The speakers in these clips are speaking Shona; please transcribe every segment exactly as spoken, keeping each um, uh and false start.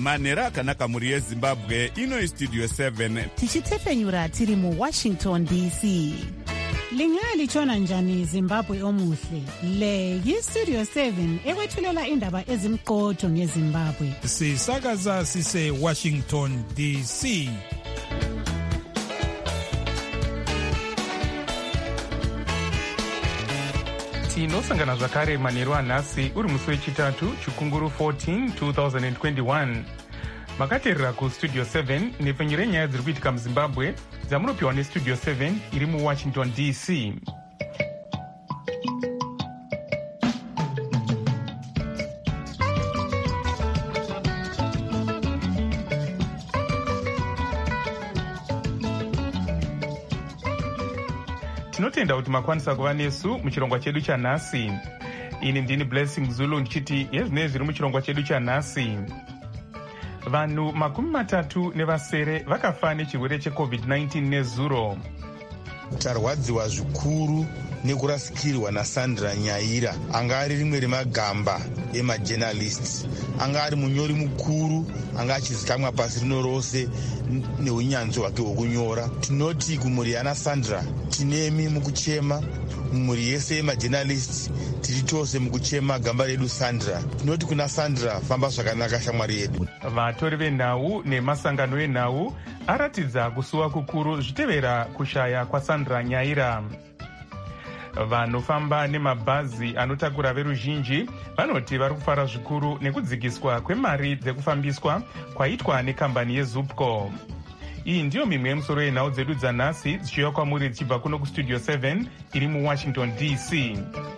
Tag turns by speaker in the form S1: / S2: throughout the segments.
S1: manhero akanaka mhuri yezimbabwe. Ino istudio seven
S2: tichitefenyura tiri muwashington D C.
S3: Lingalitshona njani Zimbabwe omuhle? Le yistudio seven ekwethulela indaba ezimqotho ngeZimbabwe.
S4: Sisakaza sise Washington D C.
S5: Tinosangana zvakare manheru anhasi uri musi wechitatu chikunguru fourteen twenty twenty-one. Makateerera kustudio seven nepfenyuro yenyaya dziri kuitika muzimbabwe dzamunopiwa nestudio seven iri muwashington D C. Tinotenda kuti makwanisa kuva nesu muchirongwa chedu chanhasi. Ini ndini Blessing Zulu ndichiti yezvinei zviri muchirongwa chedu chanhasi. Vanhu makumi matatu nevasere vakafa nechirwere checovid nineteen nezuro.
S6: Tarwadziwa zvikuru nekurasikirwa naSandra Nyaira, anga ari rimwe remagamba emajournalists, anga ari munyori mukuru, anga achizikamwa pasi rino rose neunyanzvi hwake hwokunyora. Tinoti kumhuri yana Sandra tinemi mukuchema, mhuri yese yemajournalists tiri tose mukuchema gamba redu Sandra. Tinoti kuna Sandra, famba zvakanaka shamwari yedu.
S5: Vatori venhau nemasangano enhau aratidza kusuwa kukuru zvitevera kushaya kwaSandra Nyaira. Vanofamba nemabhazi anotakura veruzhinji vanoti vari kufara zvikuru nekudzikiswa kwemari dzekufambiswa kwaitwa nekambani yeZupco. Iyi ndiyo mimwe yemusoro yenhau dzedu dzanhasi dzichiuya kwamuri dzichibva kuno kustudio seven iri muwashington D C.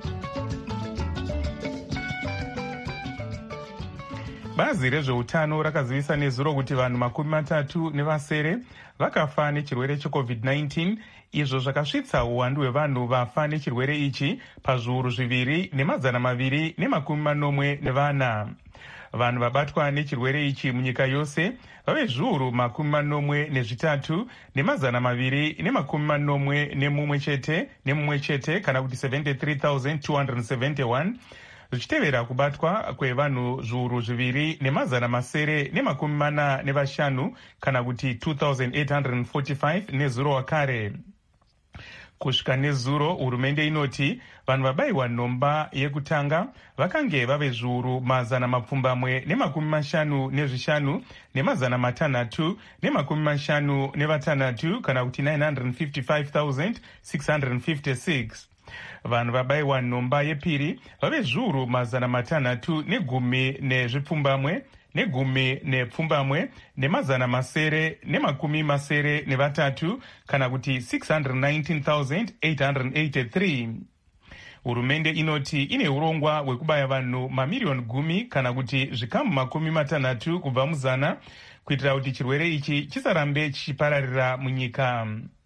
S5: Bazi rezveutano rakazivisa nezuro kuti vanhu makumi matatu nevasere vakafa nechirwere checovid nineteen, izvo zvakasvitsa uwandu hwevanhu vafa nechirwere ichi pazviuru zviviri nemazana maviri nemakumi manomwe nevana. Vanhu vabatwa nechirwere ichi munyika yose vave zviuru makumi manomwe nezvitatu nemazana maviri nemakumi manomwe nemumwe chete nemumwe chete kana kuti seventy-three thousand two hundred seventy-one, zvichitevera kubatwa kwevanhu zviuru zviviri nemazana masere nemakumi mana nevashanu kana kuti two thousand eight hundred forty-five nezuro wakare. Kusvika nezuro, hurumende inoti vanhu vabayiwa nhomba yekutanga vakange vave zviuru mazana mapfumbamwe nemakumi mashanu nezvishanu nemazana matanhatu nemakumi mashanu nevatanhatu kana kuti nine hundred fifty-five thousand six hundred fifty-six. Vanhu vabayiwa nhomba yepiri vave zviuru mazana matanhatu negumi nezvipfumbamwe negumi nepfumbamwe nemazana masere nemakumi masere nevatatu kana kuti six hundred nineteen thousand eight hundred eighty-three. Hurumende inoti ine urongwa hwekubaya vanhu mamiriyoni gumi kana kuti zvikamu makumi matanhatu kubva muzana kuitira kuti chirwere ichi chisarambe chichipararira munyika.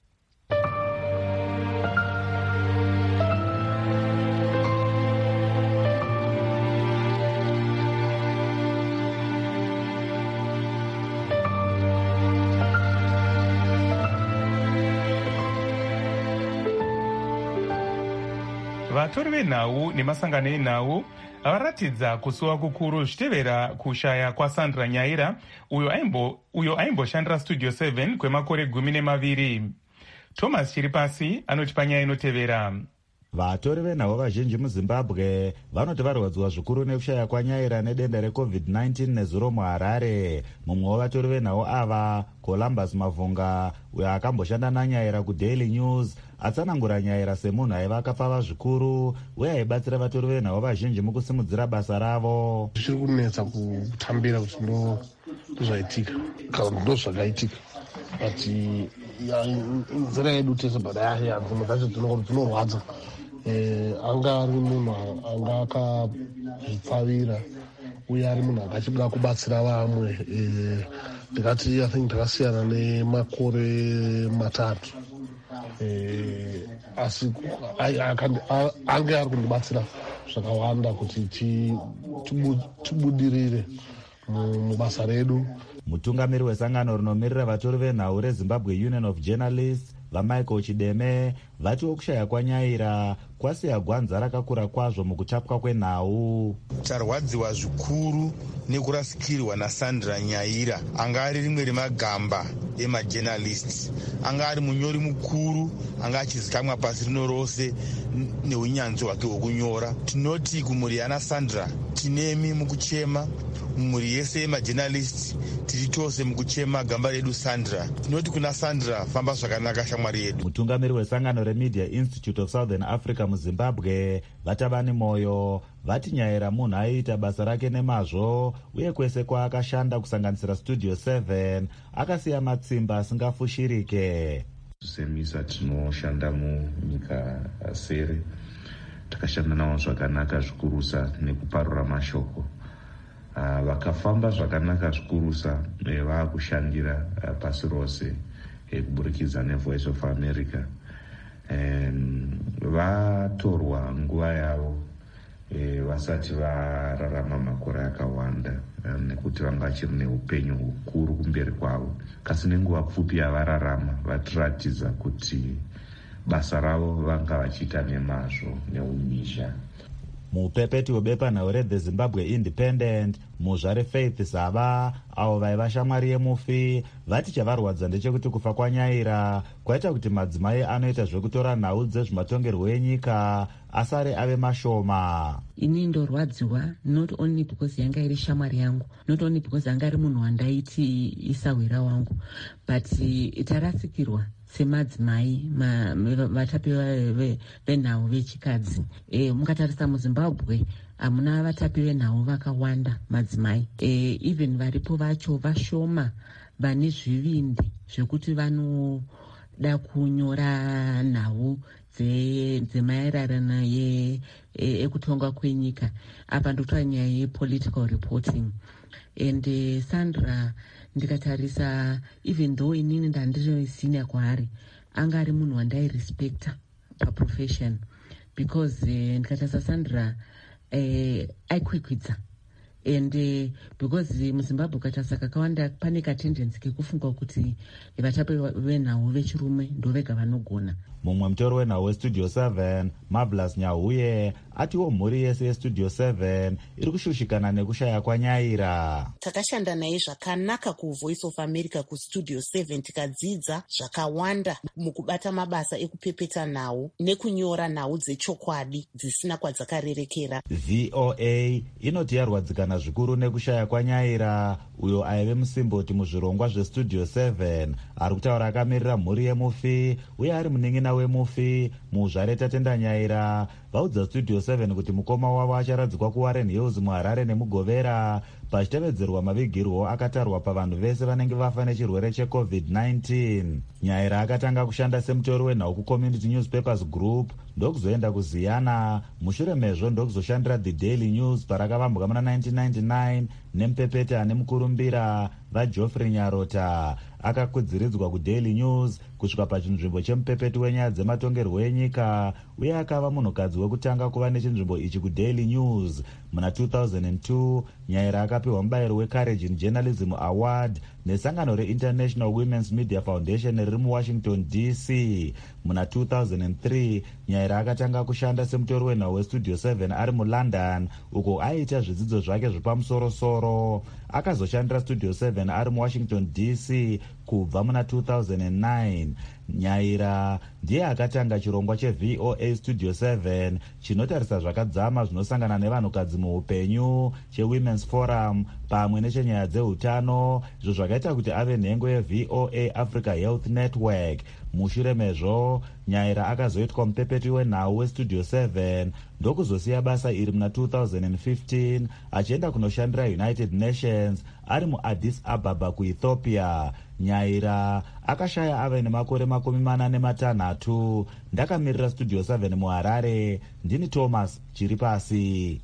S5: Vatori venhau nemasangano enhau varatidza kusuwa kukuru zvitevera kushaya kwaSandra Nyaira, uyo aimbo uyo aimboshandira studio seven kwemakore gumi nemaviri. Thomas Chiripasi anoti panyaya inotevera.
S7: Vatori venhau vazhinji muZimbabwe vanoti varwadziwa zvikuru nekushaya kwaNyaira nedenda recovid nineteen nezuro muHarare. Mumwe wavatori venhau ava, Columbus Mavhunga, uyo akamboshanda naNyaira kuDaily News, atsanangura Nyaira semunhu aiva akapfava zvikuru uye aibatsira vatori venhau vazhinji mukusimudzira basa ravo.
S8: Zviri kunetsa kutambira kuti ndo zvaitika kana ndo zvakaitika, but nzira yedu tese badaya dzimwe dzacho dzinorwadza. Anga ari munhu anga akazvipfavira uye ari munhu akachida kubatsira vamwe. Ndikati I think ndakasiyana nemakore matatu, asi anga ari kundibatsira zvakawanda kuti tibudirire mubasa redu.
S7: Mutungamiri wesangano rinomirira vatori venhau reZimbabwe Union of Journalists, vaMichael Chideme, vatiwo kushaya kwaNyaira kwasiya gwanza rakakura kwazvo mukutapwa kwenhau.
S6: Tarwadziwa zvikuru nekurasikirwa naSandra Nyaira, anga ari rimwe remagamba emajournalists, anga ari munyori mukuru, anga achizikamwa pasi rino rose neunyanzvi hwake hwokunyora. Tinoti kumhuri yana Sandra tinemi mukuchema, mumhuri yese yemajournalists tiri tose mukuchema gamba redu Sandra. Tinoti kuna Sandra, famba zvakanaka shamwari yedu.
S7: Mutungamiri wesangano reMedia Institute of Southern Africa muZimbabwe Vatabani Moyo vati Nyaira munhu aiita basa rake nemazvo uye kwese kwaakashanda kusanganisira Studio seven akasiya matsimba asingafushirike.
S9: Semisa tinoshanda munyika sere takashanda nawo zvakanaka zvikurusa nekuparura mashoko. Uh, vakafamba zvakanaka zvikurusa vaakushandira uh, pasi rose kuburikidza neVoice of America. Vatorwa nguva yavo e, vasati vararama makore akawanda nekuti vanga vachiri neupenyu hukuru kumberi kwavo, kasi nenguva pfupi yavararama vatiratidza kuti basa ravo vanga vachiita nemazvo neumhizha.
S7: Mupepeti webepanhau reThe Zimbabwe Independent muzvare Faith Zava avo vaiva shamwari yemufi vati chavarwadza ndechekuti kufa kwaNyaira kwaita kuti madzimai anoita zvekutora nhau dzezvematongerwo enyika asare ave mashoma.
S10: Ini ndorwadziwa not only because yanga iri shamwari yangu, not only because anga ari munhu wandaiti isawira wangu, but tarasikirwa semadzimai vatapi venhau vechikadzi. E, mukatarisa muZimbabwe hamuna vatapi venhau vakawanda madzimai. E, even varipo vacho vashoma vane zvivindi zvekuti vanoda kunyora nhau dzemaererano ekutonga kwenyika. Apa ndokutora nyaya yepolitical reporting. And uh, Sandra ndikatarisa, even though inini ndandiri senior kwaari, anga ari munhu wandairespekta paprofession, because uh, ndikatarisa Sandra uh, aikwikwidza. And uh, because uh, muZimbabwe ukatarisa kakawanda pane katendensi kekufunga kuti vatapi venhau vechirume ndo vega vanogona.
S7: Mumwe mutori wenhau weStudio seven Marvelous Nyahuye atiwo mhuri yese yeStudio seven iri kushushikana nekushaya kwaNyaira.
S2: Takashanda naye zvakanaka kuVoice of America kuStudio seven, tikadzidza zvakawanda mukubata mabasa ekupepeta nhau nekunyora nhau dzechokwadi dzisina kwadzakarerekera.
S7: V O A inoti yarwadzikana zvikuru nekushaya kwaNyaira uyo aive musimboti muzvirongwa zveStudio seven, ari kutaura akamirira mhuri yemufi uye ari muning'ina wemufi muzvare Tatenda Nyaira. Vaudza Studio seven kuti mukoma wavo acharadzikwa kuWarren Hills muHarare nemuGovera pachitevedzerwa mavigirwo akatarwa pavanhu vese vanenge vafa nechirwere checovid nineteen. Nyaira akatanga kushanda semutori wenhau kuCommunity Newspapers Group ndokuzoenda kuZiyana, mushure mezvo ndokuzoshandira The Daily News parakavambuka muna nineteen ninety-nine nemupepeti ane mukurumbira vaGeoffrey Nyarota. Akakwidziridzwa kuDaily News kusvika pachinzvimbo chemupepeti wenyaya dzematongerwo enyika uye akava munhukadzi wekutanga kuva nechinzvimbo ichi kuDaily News. Muna two thousand two Nyaira akapiwa mubayiro weCourage in Journalism Award nesangano reInternational Women's Media Foundation riri muWashington D C. Muna two thousand three Nyaira akatanga kushanda semutori wenhau weStudio seven ari muLondon uko aiita zvidzidzo zvake zvepamusoro-soro. Akazoshandira Studio seven ari muWashington D C kubva muna two thousand nine. Nyaira ndiye akatanga chirongwa cheV O A Studio seven chinotarisa zvakadzama zvinosangana nevanhukadzi muupenyu cheWomen's Forum pamwe nechenyaya dzeutano, izvo zvakaita kuti ave nhengo yeV O A Africa Health Network. Mushure mezvo Nyaira akazoitwa mupepeti wenhau weStudio seven ndokuzosiya basa iri muna two thousand fifteen achienda kunoshandira United Nations ari muAddis Ababa kuEthiopia. Nyaira akashaya ave nemakore makumi mana nematanhatu. Ndakamirira Studio seven muHarare, ndini Thomas Chiripasi.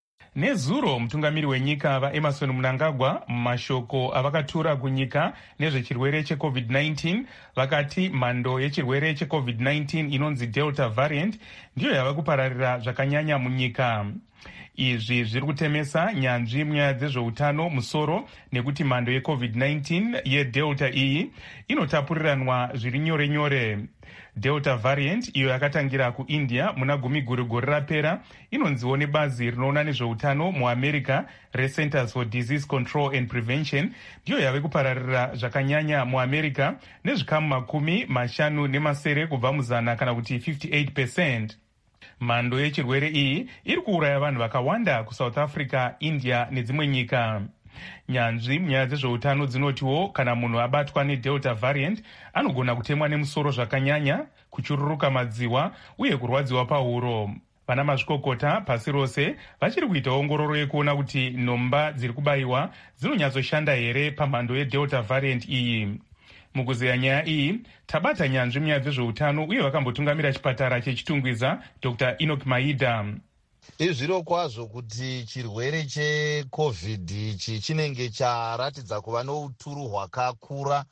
S5: Nezuro mutungamiri wenyika vaEmerson Mnangagwa mumashoko avakatura kunyika nezvechirwere checovid nineteen vakati mhando yechirwere checovid nineteen inonzi Delta variant ndiyo yava kupararira zvakanyanya munyika. Izvi zviri kutemesa nyanzvi munyaya dzezveutano musoro nekuti mhando yecovid nineteen yedelta iyi inotapuriranwa zviri nyore nyore. Delta variant iyo yakatangira kuindia muna gumi guri gori rapera inonziwo nebazi rinoona nezveutano muamerica reCenters for Disease Control and Prevention ndiyo yave kupararira zvakanyanya muamerica nezvikamu makumi mashanu nemasere kubva muzana kana kuti fifty-eight percent. Mhando yechirwere iyi iri kuuraya vanhu vakawanda kuSouth Africa, India nedzimwe nyika. Nyanzvi munyaya dzezveutano dzinotiwo kana munhu abatwa nedelta variant anogona kutemwa nemusoro zvakanyanya, kuchururuka madziwa uye kurwadziwa pahuro. Vana mazvikokota pasi rose vachiri kuita ongororo yekuona kuti nhomba dziri kubayiwa dzinonyatsoshanda here pamhando yedelta variant iyi. Mukuzeya nyaya iyi tabata nyanzvi munyaya dzezveutano uye vakambotungamira chipatara chechitungwiza Dr Enoch Maida.
S11: Izviro kwazvo kuti chirwere checovid ichi chinenge charatidza kuva nouturu hwakakura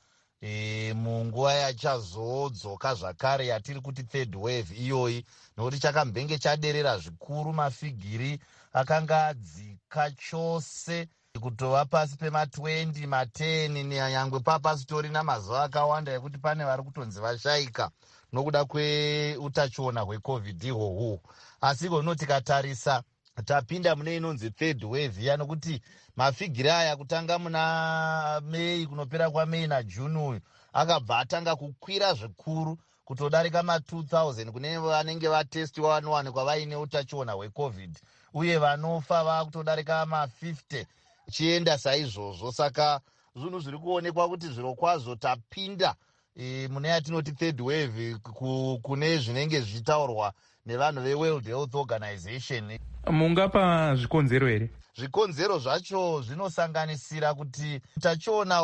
S11: e, munguva yachazodzoka zvakare yatiri kuti third wave iyoyi, nokuti chakambenge chaderera zvikuru, mafigiri akanga adzika chose kutova pasi pema twenty ma ten nyangwe papasitori namazuva akawanda ekuti pane vari kutonzi vashaika nokuda kweutachiona hwecovid ihwohwo. Asi kono tikatarisa tapinda mune inonzi third wave ya, nokuti mafigiri aya kutanga muna Mei kunopera kwaMei naJuni uyu akabva atanga kukwira zvikuru kutodarika ma two thousand kune vanenge vatestiwa vanowanikwa vaine utachiona hwecovid, uye vanofa vakutodarika ma fifty chienda saizvozvo. Saka zvinhu zviri kuonekwa kuti zviro kwazvo tapinda e, mune yatinoti third wave kune zvinenge zvichitaurwa nevanhu veWorld Health Organization.
S5: Mungapa zvikonzero here?
S11: Zvikonzero zvacho zvinosanganisira kuti utachiona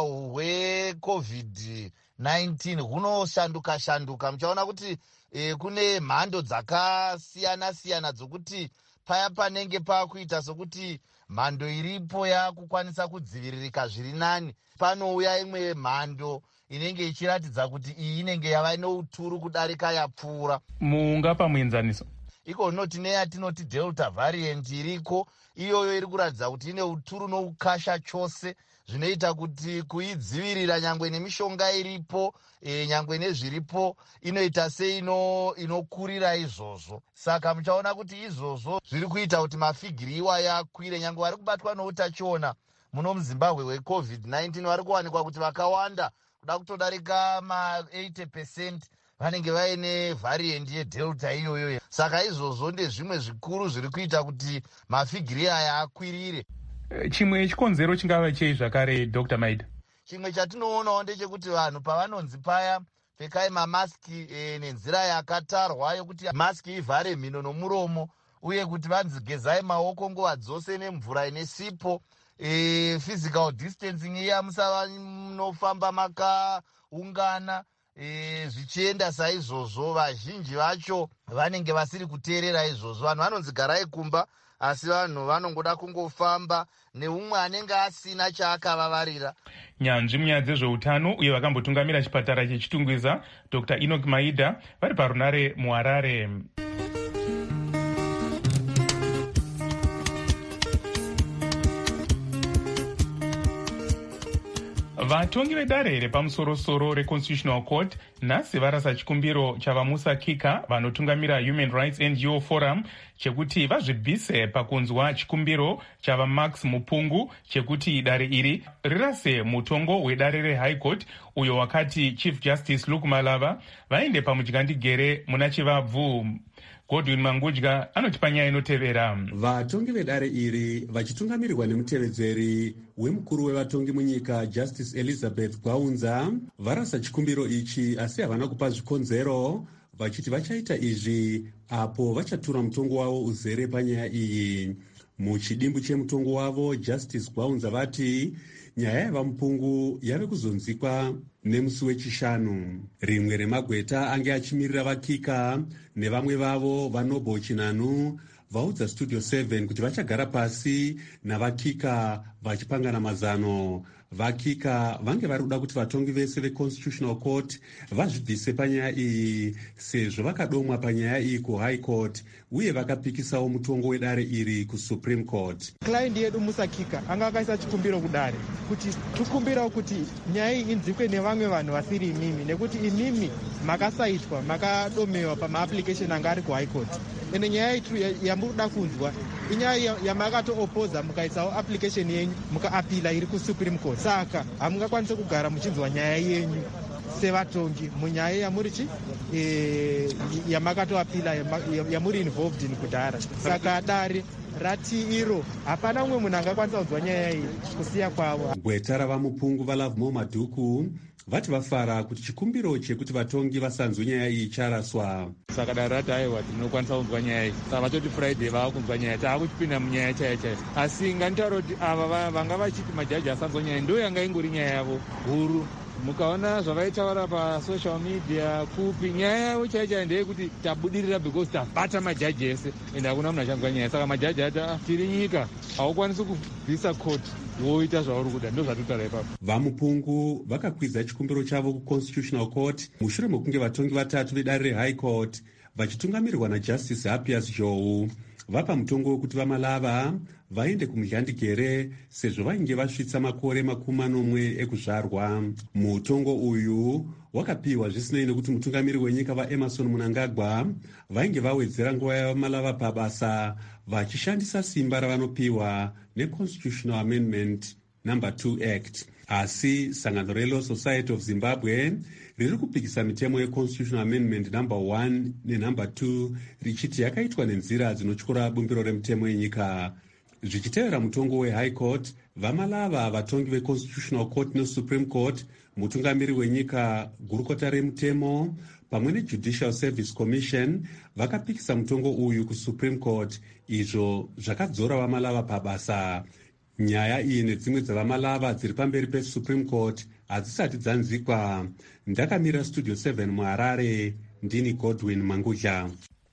S11: hwecovid nineteen hunoshanduka shanduka. Muchaona kuti e, kune mhando dzakasiyana siyana dzokuti paya panenge pakuita sokuti mhando iripo yakukwanisa kudziviririka zviri nani, panouya imwe mhando inenge ichiratidza kuti iyi inenge yava nouturu kudarika yapfuura.
S5: Mungapa muenzaniso?
S11: Iko noti neyatinoti delta variant iriko, iyoyo iri kuratidza kuti ine uturu noukasha chose, zvinoita kuti kuidzivirira nyangwe nemishonga iripo e, nyangwe nezviripo inoita se ino inokurira izvozvo. Saka muchaona kuti izvozvo zviri kuita kuti mafigiri iwayo akwire. Nyangwe vari kubatwa noutachiona muno muZimbabwe wecovid nineteen vari kuwanikwa kuti vakawanda kuda kutodarika ma eighty percent vanenge vaine variant yedelta iyoyo. Saka izvozvo ndezvimwe zvikuru zviri kuita kuti mafigiri aya akwirire.
S5: Chimwe chikonzero chingava chei zvakare Dr Maida?
S11: Chimwe chatinoonawo ndechekuti vanhu pavanonzi paya pfekai mamaski e, nenzira yakatarwa yokuti maski ivhare mhino nomuromo, uye kuti vanzi gezai maoko nguva dzose nemvura ine sipo, e, physical distancing iya musava munofamba makaungana e, zvichienda saizvozvo. Vazhinji vacho vanenge vasiri kuteerera izvozvo. Vanhu vanonzi garai kumba, asi vanhu vanongoda kungofamba neumwe anenge asina chaakavavarira.
S5: Nyanzvi munyaya dzezveutano uye vakambotungamira chipatara chechitungwiza Dr Enoch Maida vari parunare muHarare. Vatongi vedare repamusoro-soro reConstitutional Court nhasi varasa chikumbiro chavaMusa Kika vanotungamira Human Rights N G O Forum chekuti vazvibvise pakunzwa chikumbiro chavaMax Mupungu chekuti dare iri rirase mutongo wedare reHigh Court uyo wakati Chief Justice Luke Malava vaende pamudyandegere muna chivabvu. Godwin Mangudya anotipa nyaya inotevera.
S12: Vatongi vedare iri vachitungamirirwa nemutevedzeri wemukuru wevatongi munyika Justice Elizabeth Gwaunza varasa chikumbiro ichi, asi havana kupa zvikonzero, vachiti vachaita izvi apo vachatura mutongo wavo uzere panyaya iyi. Muchidimbu chemutongo wavo Justice Gwaunza vati nyaya yavaMupungu yave kuzonzikwa nemusi wechishanu. Rimwe remagweta ange achimirira vakika nevamwe vavo vanobo chinanu vaudza Studio seven kuti vachagara pasi navakika vachipangana mazano. Vakika vange vari kuda kuti vatongi vese veConstitutional Court vazvibvise panyaya iyi sezvo vakadomwa panyaya iyi kuHigh Court uye vakapikisawo mutongo wedare iri kuSupreme Court.
S13: Client yedu Musakika anga akaisa chikumbiro kudare kuti tikumbirawo kuti nyaya iyi inzikwe nevamwe vanhu vasiri imimi nekuti imimi makasaitwa makadomewa pamaapplication anga ari kuHigh Court. Ene nyaya itu yamuda kunzwa inyaya yamakatoopoza mukaisawo application yenyu mukaapila iri kuSupreme Court. Saka hamungakwanise kugara muchinzwa nyaya yenyu sevatongi munyaya yamuri chi e, yamakatoapila yamuri involved in kudhara. Saka dare rati iro hapana umwe munhu angakwanisa kunzwa nyaya iyi kusiya kwavo.
S12: Gweta ravamupungu vaLovemore Madhuku vati vafara kuti chikumbiro chekuti vatongi vasanzwe nyaya iyi charaswa.
S14: Saka dare rati aiwa tinokwanisa kunzwa nyaya iyi. Saka vatoti Friday vava kunzwa nyaya taakuchipinda munyaya chaiyo chaiyo. Asi nganitaura kuti ava vanga vachiti majaji asanzwa nyaya ndo yanga ingori nyaya yavo huru. Mukaona zvavaitaura pasocial media kupi nyaya yavo chaiyo chaiyo ndeyekuti tabudirira because tabata majaji ese ende hakuna munhu achanzwa nyaya. Saka majaji ati tiri nyika haukwanisi kubvisa court woita zvauri kuda. Ndo zvatotaura ipapo.
S12: Vamupungu vakakwidza chikumbiro chavo kuConstitutional Court mushure mekunge vatongi vatatu vedare reHigh Court vachitungamirirwa naJustice Hapias Joe vapa mutongo wekuti vamalava vaende kumuzhandigere sezvo vainge vasvitsa makore makumi manomwe ekuzvarwa. Mutongo uyu wakapiwa zvisinei nekuti mutungamiri wenyika vaEmerson Mnangagwa vainge vawedzera nguva yavamalava pabasa vachishandisa simba ravanopiwa neConstitutional Amendment number two Act. Asi sangano reLaw Society of Zimbabwe riri kupikisa mitemo yeConstitutional Amendment number one nenumber two richiti yakaitwa nenzira dzinotyora bumbiro remitemo yenyika. Zvichitevera mutongo weHigh Court, vamalava vatongi veConstitutional Court neSupreme Court, mutungamiri wenyika, gurukota remutemo pamwe neJudicial Service Commission vakapikisa mutongo uyu kuSupreme Court, izvo zvakadzora vamalava pabasa. Nyaya iyi nedzimwe dzavamalava dziri pamberi peSupreme Court hadzisati dzanzikwa. Ndakamira Studio seven muHarare, ndini Godwin Mangudya.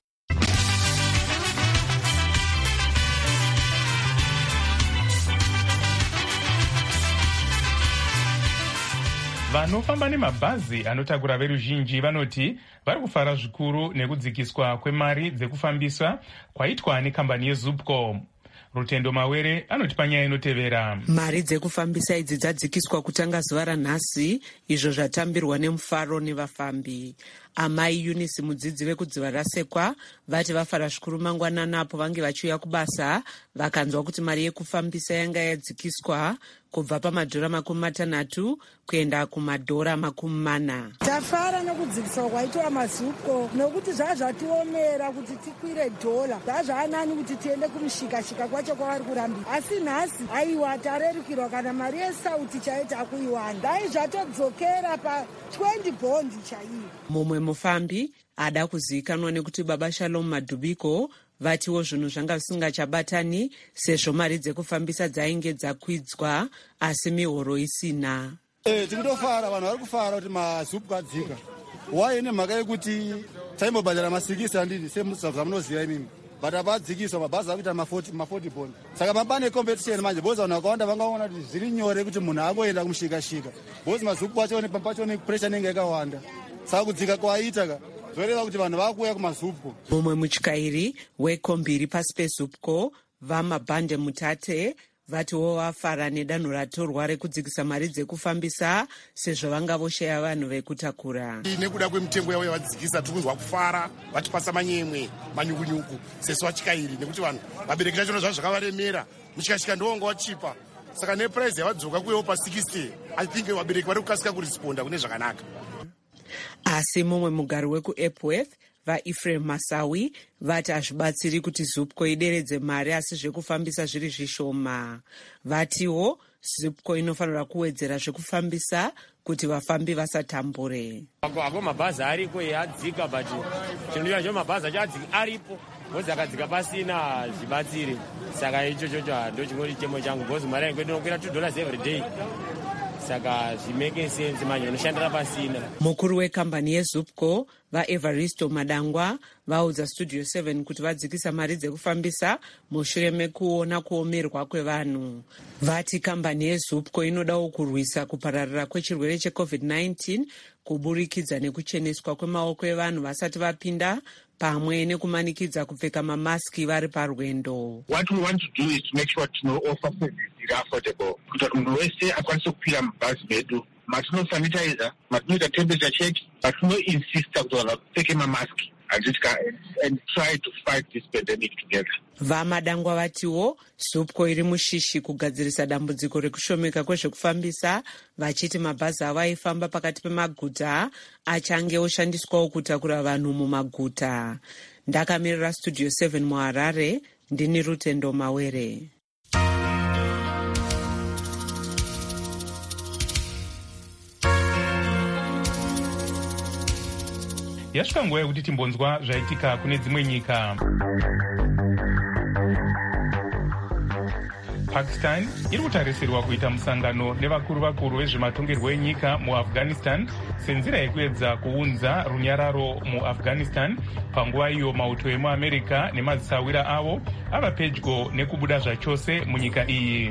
S5: Vanofamba nemabhazi anotakura veruzhinji vanoti vari kufara zvikuru nekudzikiswa kwemari dzekufambisa kwaitwa nekambani yeZupco. Rutendo Mawere anoti panyaya inotevera.
S15: Mari dzekufambisa idzi dzadzikiswa kutanga zuva ranhasi, izvo zvatambirwa nemufaro nevafambi. Amai Eunice mudzidzi vekudziva rasekwa vati vafara zvikuru mangwanani apo vange vachiuya kubasa vakanzwa kuti mari yekufambisa yanga yadzikiswa kubva pamadhora makumi matanhatu kuenda kumadhora makumi mana.
S16: Tafara nokudzikiswa kwaitwa maZupco nokuti zvazvatiomera kuti tikwire dhola. Zvazvanani kuti tiende kumishikashika kwacho kwavari kurambira. Asi nhasi aiwa tarerukirwa kana mari yesauti chaita kuiwanda. Dai zvatodzokera pa twenty bondi chaiyo.
S15: Mumwe mufambi ada kuzivikanwa nekuti Baba Shalom Madhubiko vatiwo zvinhu zvanga visingachabatani sezvo mari dzekufambisa dzainge dzakwidzwa asi mihoro isina.
S17: Eh, tinotofara vanhu vari kufara kuti maZupco adzika. Why ine mhaka yekuti taimbobhadhara masikisi andini semunoziva imimi. But apadzikiswa mabhazi akuita ma40 bond. Saka mabane competition manje boza vanhu vakawanda vangaona kuti zviri nyore kuti munhu agoenda kumishikashika. Bozi maZupco acho pacho ne pressure inenge yakawanda. Saka kudzika kwaita ka zvoreva kuti vanhu vakuuya kumaZupco.
S15: Mumwe mutyairi wekombiri pasi peZupco vaMabhande Mutate vatiwo vafara nedanho ratorwa rekudzikisa mari dzekufambisa sezvo vanga vosheya vanhu vekutakura.
S18: Nekuda kwemitengo yavo yavadzikisa tikunzwa kufara vatipasa manyemwe manyukunyuku sesu vatyairi nekuti vanhu vabereki tachona zvazvo zvakavaremera muchikashika ndowanga wachipa. Saka neprice yavadzoka kuyewo pa60 I think vabereki vari kukasika kuresponda kune zvakanaka.
S15: Asi mumwe mugari wekuEpworth vaEphraim Masawi vati hazvibatsiri kuti Zupco ideredze mari asi zvekufambisa zviri zvishoma. Vatiwo Zupco inofanira kuwedzera zvekufambisa kuti vafambi vasatambure.
S19: Ako mabhazi ariko yadzika but chinodiwa cho mabhazi achadzika aripo bozi akadzika pasina zvibatsiri. Saka icho chocho ndo chingori chemo changu bozi mari yangu inokwira two dollars every day. saka zvimeke sense manje unoshandira pasina.
S15: Mukuru wekambani yeZupco vaEvaristo Madangwa vaudza Studio seven kuti vadzikisa mari dzekufambisa mushure mekuona kuomerwa kwevanhu. Vati kambani yeZupco inodawo kurwisa kupararira kwechirwere checovid nineteen kuburikidza nekucheneswa kwemaoko evanhu vasati vapinda pamwe nekumanikidza kupfeka mamaski vari parwendo.
S20: What we want to do is to make sure to offer services that are affordable. Kuti munhu wese akwanise kupira mabhazi medu. Matino sanitizer, matinoita temperature check, matino insista kuti vanhu vapfeke mamaski and try to fight this pandemic together.
S15: Vamadangwa vatiwo Zupco iri mushishi kugadzirisa dambudziko rekushomeka kwezvekufambisa, vachiti mabhazi avo aifamba pakati pemaguta achange oshandiswawo kutakura vanhu mumaguta. Ndakamirira Studio seven muHarare, ndini Rutendo Mawere.
S5: Yasvika nguva yekuti timbonzwa zvaitika kune dzimwe nyika. Pakistan iri kutarisirwa kuita musangano nevakuru vakuru vezvematongerwo enyika muAfghanistan senzira yekuedza kuunza runyararo muAfghanistan panguva iyo mauto emuAmerica nemadzisawira avo ava pedyo nekubuda zvachose munyika iyi.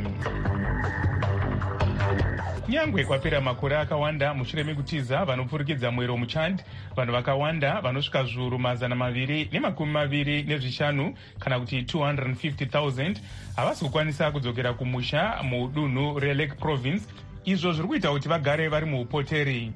S5: Nyangwe kwapera makore akawanda mushure mekutiza vanopfurikidza mwero muChad, vanhu vakawanda vanosvika zviuru mazana maviri nemakumi maviri nezvishanu kana kuti two hundred fifty thousand havasi kukwanisa kudzokera kumusha mudunhu reLake Province, izvo zviri kuita kuti vagare vari muupoteri.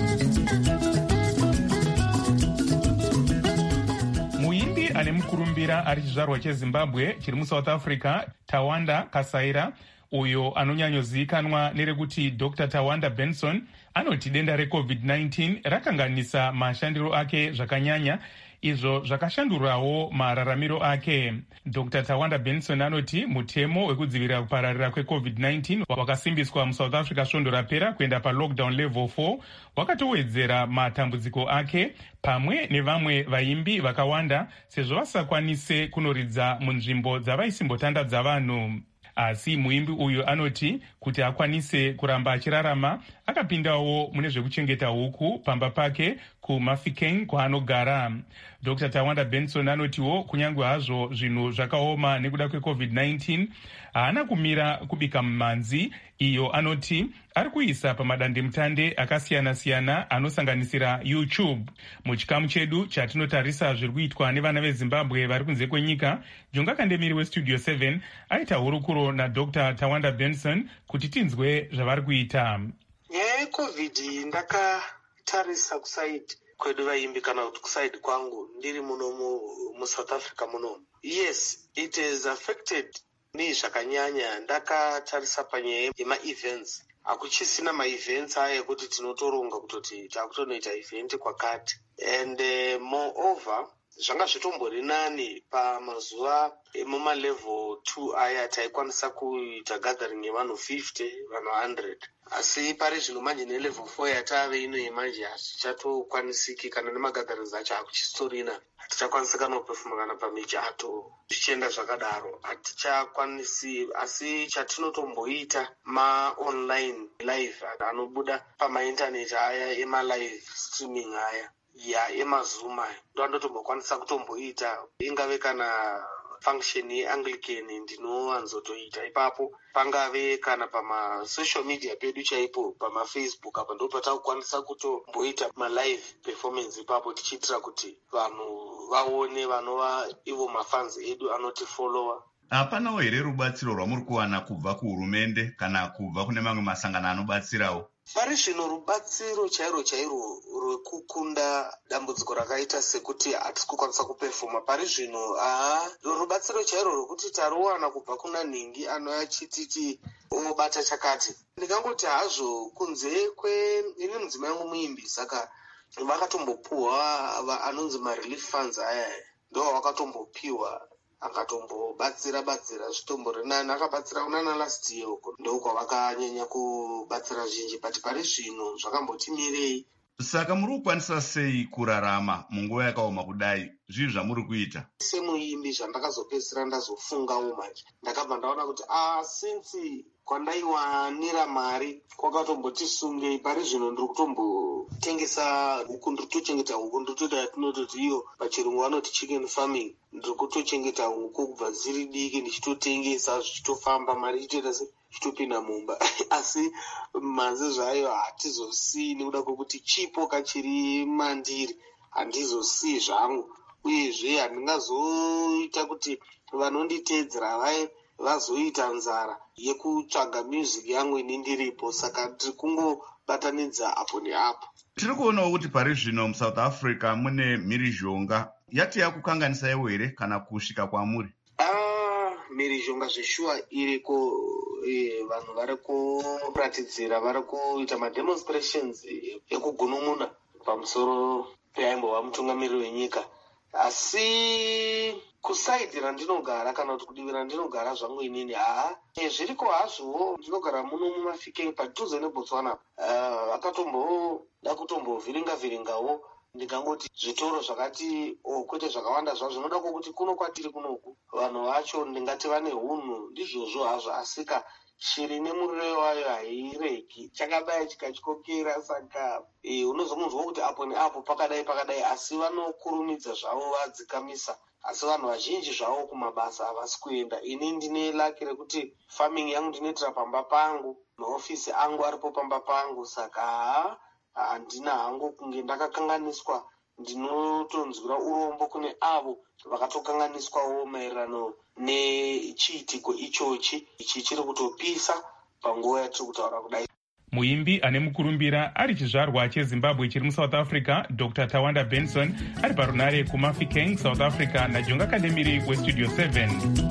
S5: Muimbi ane mukurumbira ari chizvarwa cheZimbabwe chiri muSouth Africa, Tawanda Kasaira, uyo anonyanyozivikanwa nerekuti Doctor Tawanda Benson, anoti denda recovid nineteen rakanganisa mashandiro ake zvakanyanya, izvo zvakashandurawo mararamiro ake. Doctor Tawanda Benson anoti mutemo wekudzivirira kupararira kwecovid nineteen wakasimbiswa muSouth Africa svondo rapera kuenda palockdown level four wakatowedzera matambudziko ake pamwe nevamwe vaimbi vakawanda sezvo vasakwanise kunoridza munzvimbo dzavaisimbotandadza vanhu. Asi muimbi uyu anoti kuti akwanise kuramba achirarama akapindawo mune zvekuchengeta huku pamba pake kuMafeking kwaanogara. Doctor Tawanda Benson anotiwo kunyange hazvo zvinhu zvakaoma nekuda kwecovid nineteen haana kumira kubika mumanzi, iyo anoti ari kuisa pamadandemutande akasiyana-siyana anosanganisira YouTube. Muchikamu chedu chatinotarisa zviri kuitwa nevana veZimbabwe vari kunze kwenyika, Jonga Kandemiri weStudio seven aita hurukuro naDr Tawanda Benson kuti tinzwe zvavari kuita.
S21: Nyaya yeCovid ndakatarisa kusaidi kwedu vaimbi kana kuti kusaidi kwangu ndiri muno muSouth Africa muno. Yes, it is affected me zvakanyanya. Ndakatarisa panyaya yema-events. Hakuchisina ma-events aya ekuti tinotoronga kutoti takutonoita event kwakati. And uh, moreover, zvanga zvitombori nani pamazuva emumalevel two aya taikwanisa kuita gathering yevanhu fifty, vanhu one hundred. Asi pari zvino manje nelevel four yatave ino yemanje hazvichatokwanisiki kana nemagatherings acho hakuchistorina. Hatichakwanisi kana kupefuma kana pamichato zvichienda zvakadaro. Hatichakwanisi, asi chatinotomboita ma-online live anobuda pamaintaneti aya ema-live streaming aya ya emaZoom aya ndo andotombokwanisa kutomboita, ingave kana function yeAnglican ndinowanzotoita ipapo, pangave kana pamasocial media pedu chaipo pamafacebook apa ndo patakukwanisa kutomboita malive performance ipapo tichiitira kuti vanhu vaone, vanova ivo mafans edu anotifollowa.
S22: Hapanawo here rubatsiro rwamuri kuwana kubva kuhurumende kana kubva kune mamwe masangano anobatsirawo?
S21: Pari zvino rubatsiro chairo chairo rwekukunda dambudziko rakaita sekuti hatisi kukwanisa kupefoma pari zvino. Haa, rubatsiro chairo rwekuti taruwana kubva kuna nhingi anoachititi obata chakati. Ndikangoti hazvo kunze kwe ini mudzimai wangu muimbi, saka vakatombopuhwa anonzi marelief funds aya ndo wakatombopiwa akatombobatsira batsira zvitombori nani, akabatsira unana last year uko ndo kwavakanyanya kubatsira zhinji, but pari zvino zvakambotimirei.
S22: Saka muri kukwanisa sei kurarama munguva yakaoma kudai? Zvii zvamuri kuita?
S21: Semuimbi zvandakazopedzisira ndazofungawo manje, ndakabva ndaona kuti ah since kwandaiwanira mari kwakatomboti sungei, pari zvino ndiri kutombotengesa huku, ndiri kutochengeta huku, ndiri kutoita yatinototi iyo pachirungu vanoti chicken farming. Ndiri kutochengeta huku kubva dziri diki ndichitotengesa zvichitofamba, mari ichitoita se chitopinda mumba asi manze zvayo hatizosii nekuda kwekuti chipo kachiri mandiri handizosii zvangu, uyezve handingazoita kuti vanonditeedzera vaye vazoita nzara yekutsvaga music yangu ini ndiripo. Saka tiri kungobatanidza apo neapo.
S22: Tiri kuonawo kuti pari zvino muSouth Africa mune mhirizhonga yati yakukanganisaiwo here kana kusvika kwamuri?
S21: Ah, mhirizhonga zveshuwa iriko. E, vanhu vari kuratidzira, vari kuita mademonstrations ekugunun'una pamusoro peaimbova mutungamiriri wenyika. Asi kusaidhi randinogara kana kuti kudivi randinogara zvangu inini, haa e, zviriko hazvowo. Ndinogara muno muMafikeng padhuze neBotswana. Uh, vakatomboda kutombovhiringa vhiringawo, ndingangoti zvitoro zvakati oh, kwete zvakawanda zvazvo zvinoda kwokuti kuno kwatiri kunoku vanhu vacho ndingati vane hunhu ndizvozvo hazvo, asika shiri nemuriro wayo haireki, chakadai chikatyokera. Saka e, unozomunzwa kuti apo neapo pakadai pakadai, asi vanokurumidza zvavo vadzikamisa. Asi vanhu vazhinji zvavo kumabasa havasi kuenda. Ini ndine laki rekuti farming yangu ndinoitira pamba pangu, maofisi angu aripo pamba pangu. Saka handina hangu kunge ndakakanganiswa. Ndinotonzwira urombo kune avo vakatokanganiswawo maererano nechiitiko ichochi. Ichi chiri kutopisa panguva yatiri kutaura kudai.
S5: Muimbi ane mukurumbira ari chizvarwa cheZimbabwe chiri muSouth Africa, Doctor Tawanda Benson ari parunare kuMafikeng, South Africa, naJonga Kademiri weStudio seven.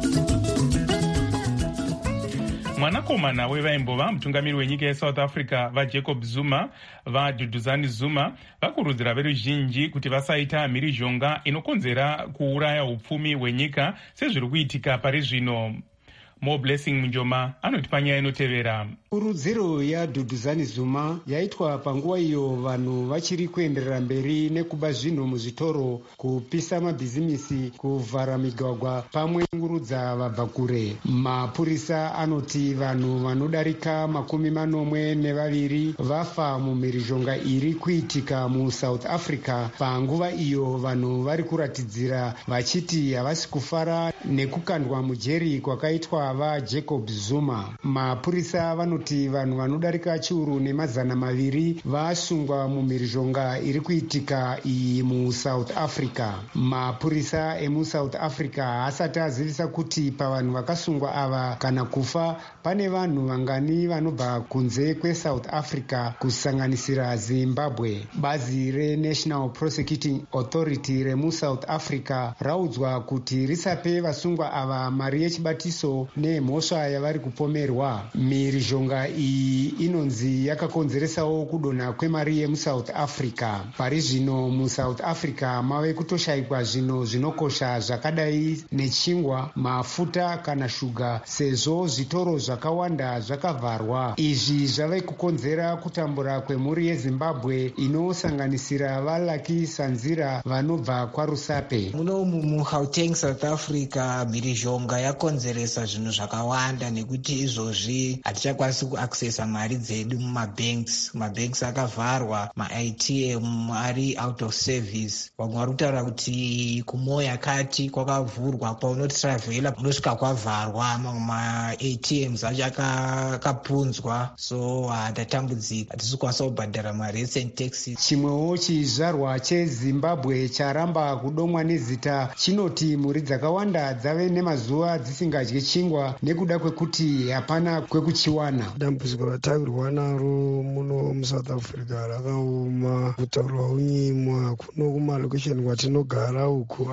S5: Mwanakomana wevaimbova mutungamiri wenyika yeSouth Africa vaJacob Zuma vaDuduzani Zuma vakurudzira veruzhinji kuti vasaita mhirizhonga inokonzera kuuraya upfumi hwenyika sezviri kuitika pari zvino. Mo Blessing Munjoma anoti panyaya inotevera.
S1: Kurudziro yaDuduzani Zuma yaitwa panguva iyo vanhu vachiri kuenderera mberi nekuba zvinhu muzvitoro, kupisa mabhizimisi, kuvhara migwagwa pamwe ngurudza vabva kure. Mapurisa anoti vanhu vanodarika makumi manomwe nevaviri vafa mumhirizhonga iri kuitika muSouth Africa panguva iyo vanhu vari kuratidzira vachiti havasi kufara nekukandwa mujeri kwakaitwa vaJacob Zuma. Mapurisa vanoti vanhu vanodarika chiuru nemazana maviri vasungwa mumhirizhonga iri kuitika iyi muSouth Africa. Mapurisa emuSouth Africa asati azivisa kuti pavanhu vakasungwa ava kana kufa pane vanhu vangani vanobva kunze kweSouth Africa kusanganisira Zimbabwe. Bazi reNational Prosecuting Authority remuSouth Africa raudzwa kuti risape vasungwa ava mari yechibatiso nemhosva yavari kupomerwa. Mhirizhonga iyi inonzi yakakonzeresawo kudonha kwemari yemuSouth Africa. Pari zvino muSouth Africa mave kutoshayikwa zvinhu zvinokosha zvakadai nechingwa, mafuta kana shuga, sezvo zvitoro zvakawanda zvakavharwa. Izvi zvave kukonzera kutambura kwemhuri yeZimbabwe inosanganisira vaLucky Sanzira vanobva kwaRusape.
S3: Muno muGauteng, South Africa, mhirizhonga yakonzeresa zvinhu zvakawanda nekuti izvozvi hatichakwanisi kuaccessa mari dzedu mumabanks. Mabanks akavharwa, ma-I T M ari out of service. Vamwe vari kutaura kuti kumo yakati kwakavhurwa, kwaunoti travela unosvika kwavharwa, mamwe ma-A T Ms acho akapunzwa, so hatatambudzika, hatisi kukwanisa kubhadhara mari yesend taxes.
S1: Chimwewo chizvarwa cheZimbabwe charamba kudomwa nezita chinoti mhuri dzakawanda dzave nemazuva dzisingadyi chingwa nekuda kwekuti hapana kwekuchiwana.
S23: Dambudziko ratawirwa naro muno muSouth Africa rakaoma, kutaurwa unyimwa kuno kumalokesheni kwatinogara uku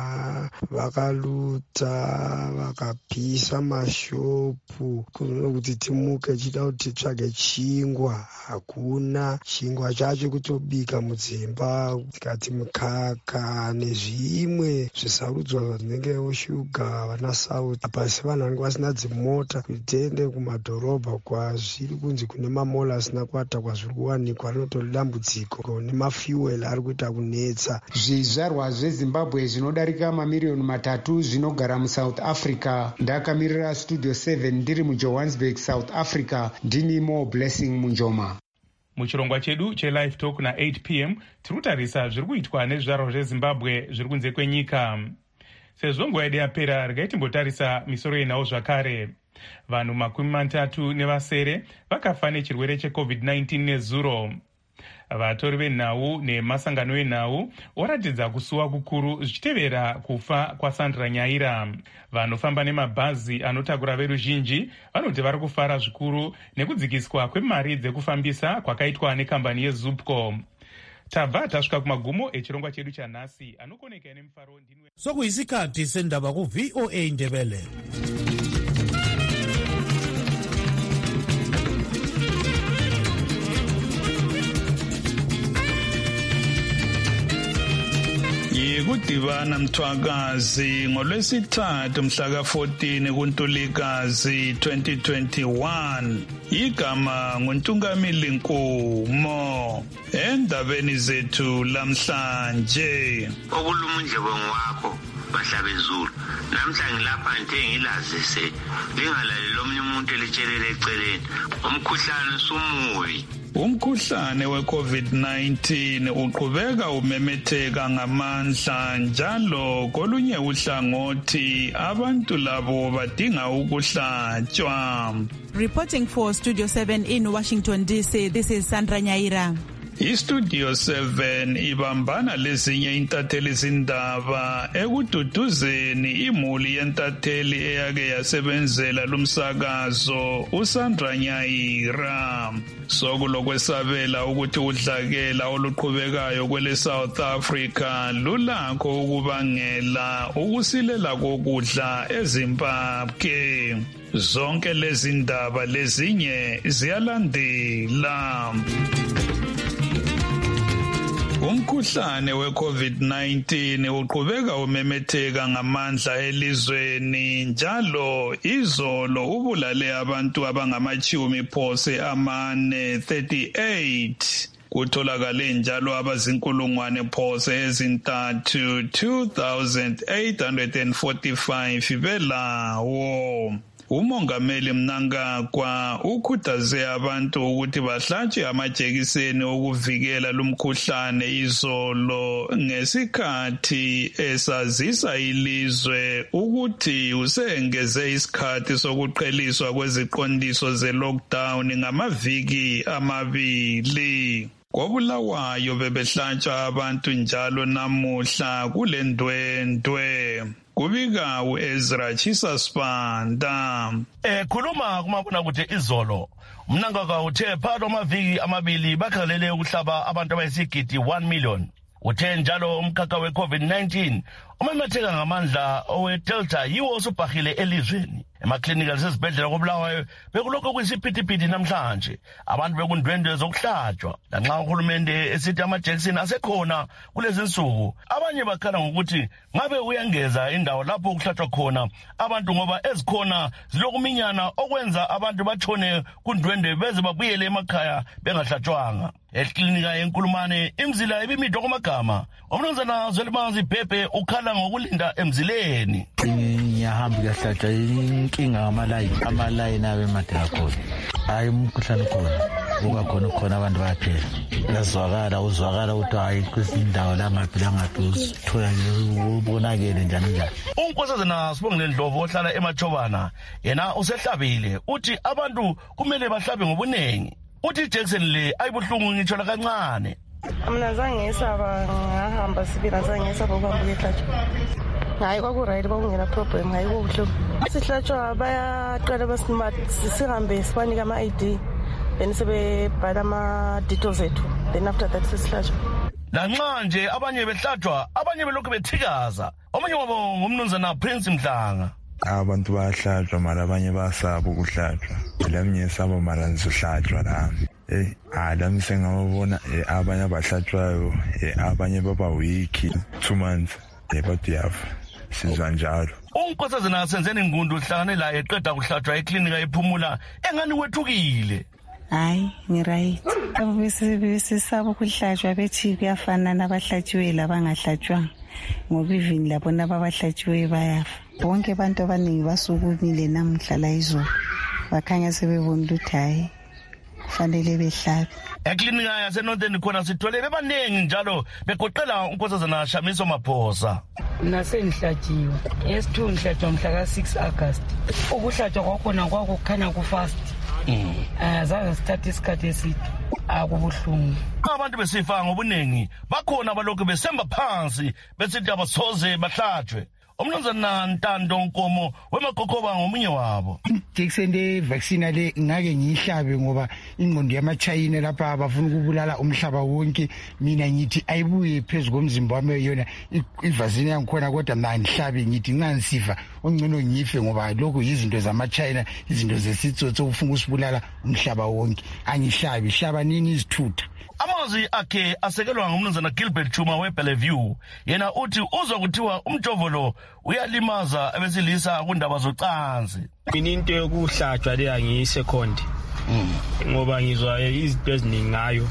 S23: vakaluta vakapisa mashopu kuno kuti timuke chida kuti titsvage chingwa, hakuna chingwa chacho kutobika mudzimba, tikati mukaka nezvimwe zvisarudzwa zvinenge shuga vana sauti. Pasi vanhu kunenge kwasina dzimota kuti tiende kumadhorobha kwazviri kunzi kune mamola asina kuata kwazviri kuwanikwa rinotori dambudziko nemafuel ari kuita kunetsa.
S1: Zvizvarwa zveZimbabwe zvinodarika mamiliyoni matatu zvinogara muSouth Africa. Ndakamirira Studio seven ndiri muJohannesburg, South Africa. Ndini Mo Blessing Munjoma.
S5: Muchirongwa chedu cheLive Talk na eight p m tiri kutarisa zviri kuitwa nezvizvarwa zveZimbabwe zviri kunze kwenyika. Sezvo nguva yedu yapera, regai timbotarisa misoro yenhau zvakare. Vanhu makumi matatu nevasere vakafa nechirwere checovid nineteen nezuro. Vatori venhau nemasangano enhau voratidza kusuwa kukuru zvichitevera kufa kwaSandra Nyaira. Vanofamba nemabhazi anotakura veruzhinji vanoti vari kufara zvikuru nekudzikiswa kwemari dzekufambisa kwakaitwa nekambani yeZupco. Tabva tasvika kumagumo echirongwa chedu chanhasi. Anokoneka nemufaro ndinwe
S4: sokuyisikhathi sendaba ku-V O A Ndebele.
S6: Yekudibana Mthwakazi ngolwesithathu mhla ka fourteen kuNtulikazi twenty twenty-one. Igama nguNtungamili Nkumo. Endabeni zethu lamhlanje.
S8: Okulumundlebe wakho bahlabezulu. Namhla ngilapha nje ngilazise lingalaleli omnye umuntu elitshelele eceleni. Umkhuhlane sumubi.
S6: Umkhuhlane we-COVID nineteen uqhubeka umemetheka ngamandla njalo kolunye uhlangothi abantu labo badinga ukuhlatshwa.
S24: Reporting for Studio seven in Washington D C, this is Sandra Nyaira.
S6: iStudio seven ibambana lezinye intatheli zindaba ekududuzeni imuli yentatheli eyake yasebenzela lumsakazo uSandra Nyaira. Sokulokwesabela ukuthi udlakela oluqhubekayo kwele South Africa lulakho ukubangela ukusilela kokudla eZimbabwe. Zonke lezi ndaba lezinye ziyalandela. Umkhuhlane we-COVID nineteen uqhubeka umemetheka ngamandla elizweni njalo izolo ubulale abantu abangamachumi phose amane thirty-eight. Kutholakale njalo abazinkulungwane phose ezintathu two thousand eight hundred forty-five belawo. Umongameli Mnangagwa ukhuthaze abantu ukuthi bahlatshwe amajekiseni okuvikela lumkhuhlane izolo ngesikhathi esazisa ilizwe ukuthi usengeze isikhathi sokuqheliswa kweziqondiso ze-lockdown ngamaviki amabili. Kobulawayo bebehlatshwa abantu njalo namuhla kule ndwendwe. Kubika uEzra Chisa Spanda.
S25: Eh khuluma kumabona ukuthi izolo Mnangagwa uthe phakathi kwamaviki amabili bakhalele ukuhlaba abantu abayisigidi one million. Uthe njalo umkhakha we-COVID nineteen umemetheka ngamandla owe-Delta yiwo osubhahile elizweni. Emaklinika lasezibhedlela kobulawayo bekulokho kuyisiphithiphithi namhlanje. Abantu bekundwendwe zokuhlatshwa. Lanxa uhulumende esithi amajekiseni asekhona kulezi nsuku, abanye bakhala ngokuthi ngabe uyangeza indawo lapho kuhlatshwa khona abantu ngoba ezikhona zilokuminyana okwenza abantu bathone kundwendwe beze babuyele emakhaya bengahlatshwanga. Eklinika yenkulumane imzila ibimidwa kwamagama. Umnumzana Zwelibanzi Bhebhe ukhala ngokulinda emzileni.
S26: Ngiyahamba ngiyahlatshwa inkinga ngamalayini amalayini abe made kakhulu. Hayi umkhuhlane khona uba khona khona abantu bayaphela. Lazwakala uzwakala ukuthi hayi kwezindawo la ngaphi la ngaphi usithola ubonakele njani njani.
S25: Unkosazana Sibongile Ndlovu ohlala eMachobana yena usehlabile uthi abantu kumele bahlabe ngobunengi. Uthi iJackson le ayibuhlungu ngitsho la kancane.
S27: Mina zange ngisaba ngahamba sibina zange ngisaba ukuhamba ukuyihlatshwa. Hayi kwaku-right kwakungena problem hayi kubuhlungu. Sihlatshwa bayaqala basimathi sihambe sibanika ama-I D then sebebhala ama-details ethu then after that sesihlatshwa.
S25: Lanxa nje abanye behlatshwa abanye belokhu bethikaza. Omunye wabo ngumnumzana Prince Mhlanga.
S28: Abantu bayahlatshwa mara abanye bayasaba ukuhlatshwa. Lami ngiyesaba mara ngizohlatshwa lami. Eh alami sengabona abanye abahlatshwayo abanye baba week two months eh bathi yafa. sizwa njalo.
S25: Unkosazana senzeni ingundu uhlangane la eqeda kuhlatshwa eklinika ephumula engani wethukile.
S2: Hayi ngiright. Abesisaba ukuhlatshwa bethi kuyafana nabahlatshiwe labangahlatshwanga ngoba even labo nabahlatshiwe bayafa. Bonke abantu abaningi basukumile namhla la izolo bakhanya sebebona ukuthi hayi kufanele behlabe.
S25: Eklinika yaseNorthern khona sithole bebaningi njalo begoqela unkosazana Shamiso Maphosa.
S7: Nasengihlatshiwe yesithu ngihlatshwa mhla ka six August. Ukuhlatshwa kwakhona kwakukhanya ku fast. Mm. Azaze sithatha isikhathi eside akubuhlungu.
S25: Abantu besifa ngobuningi bakhona balokho besemba phansi besithi abasoze bahlatshwe. Umnumzana Ntando Nkomo wemagogoba ngomunye wabo.
S9: Injection le vaccine le ngake ngiyihlabe ngoba ingqondo yamaChina lapha abafuna ukubulala umhlaba wonke. Mina ngithi ayibuye phezulu komzimba wami yona ivaccine yangikhona kodwa mina ngihlabe ngithi ngansifa ongcono ngife ngoba lokho izinto zamaChina izinto zesitsotso ufuna usibulala umhlaba wonke. Angihlabi hlaba nini izithutha.
S25: Amazwi akhe asekelwa ngumnumzana Gilbert Chuma weBellevue. Yena uthi uzwa kuthiwa umjovolo uyalimaza abesilisa kundaba zocansi.
S10: Mina into yokuhlatshwa le angiyisekhonde. Ngoba ngizwa izinto eziningi ngayo.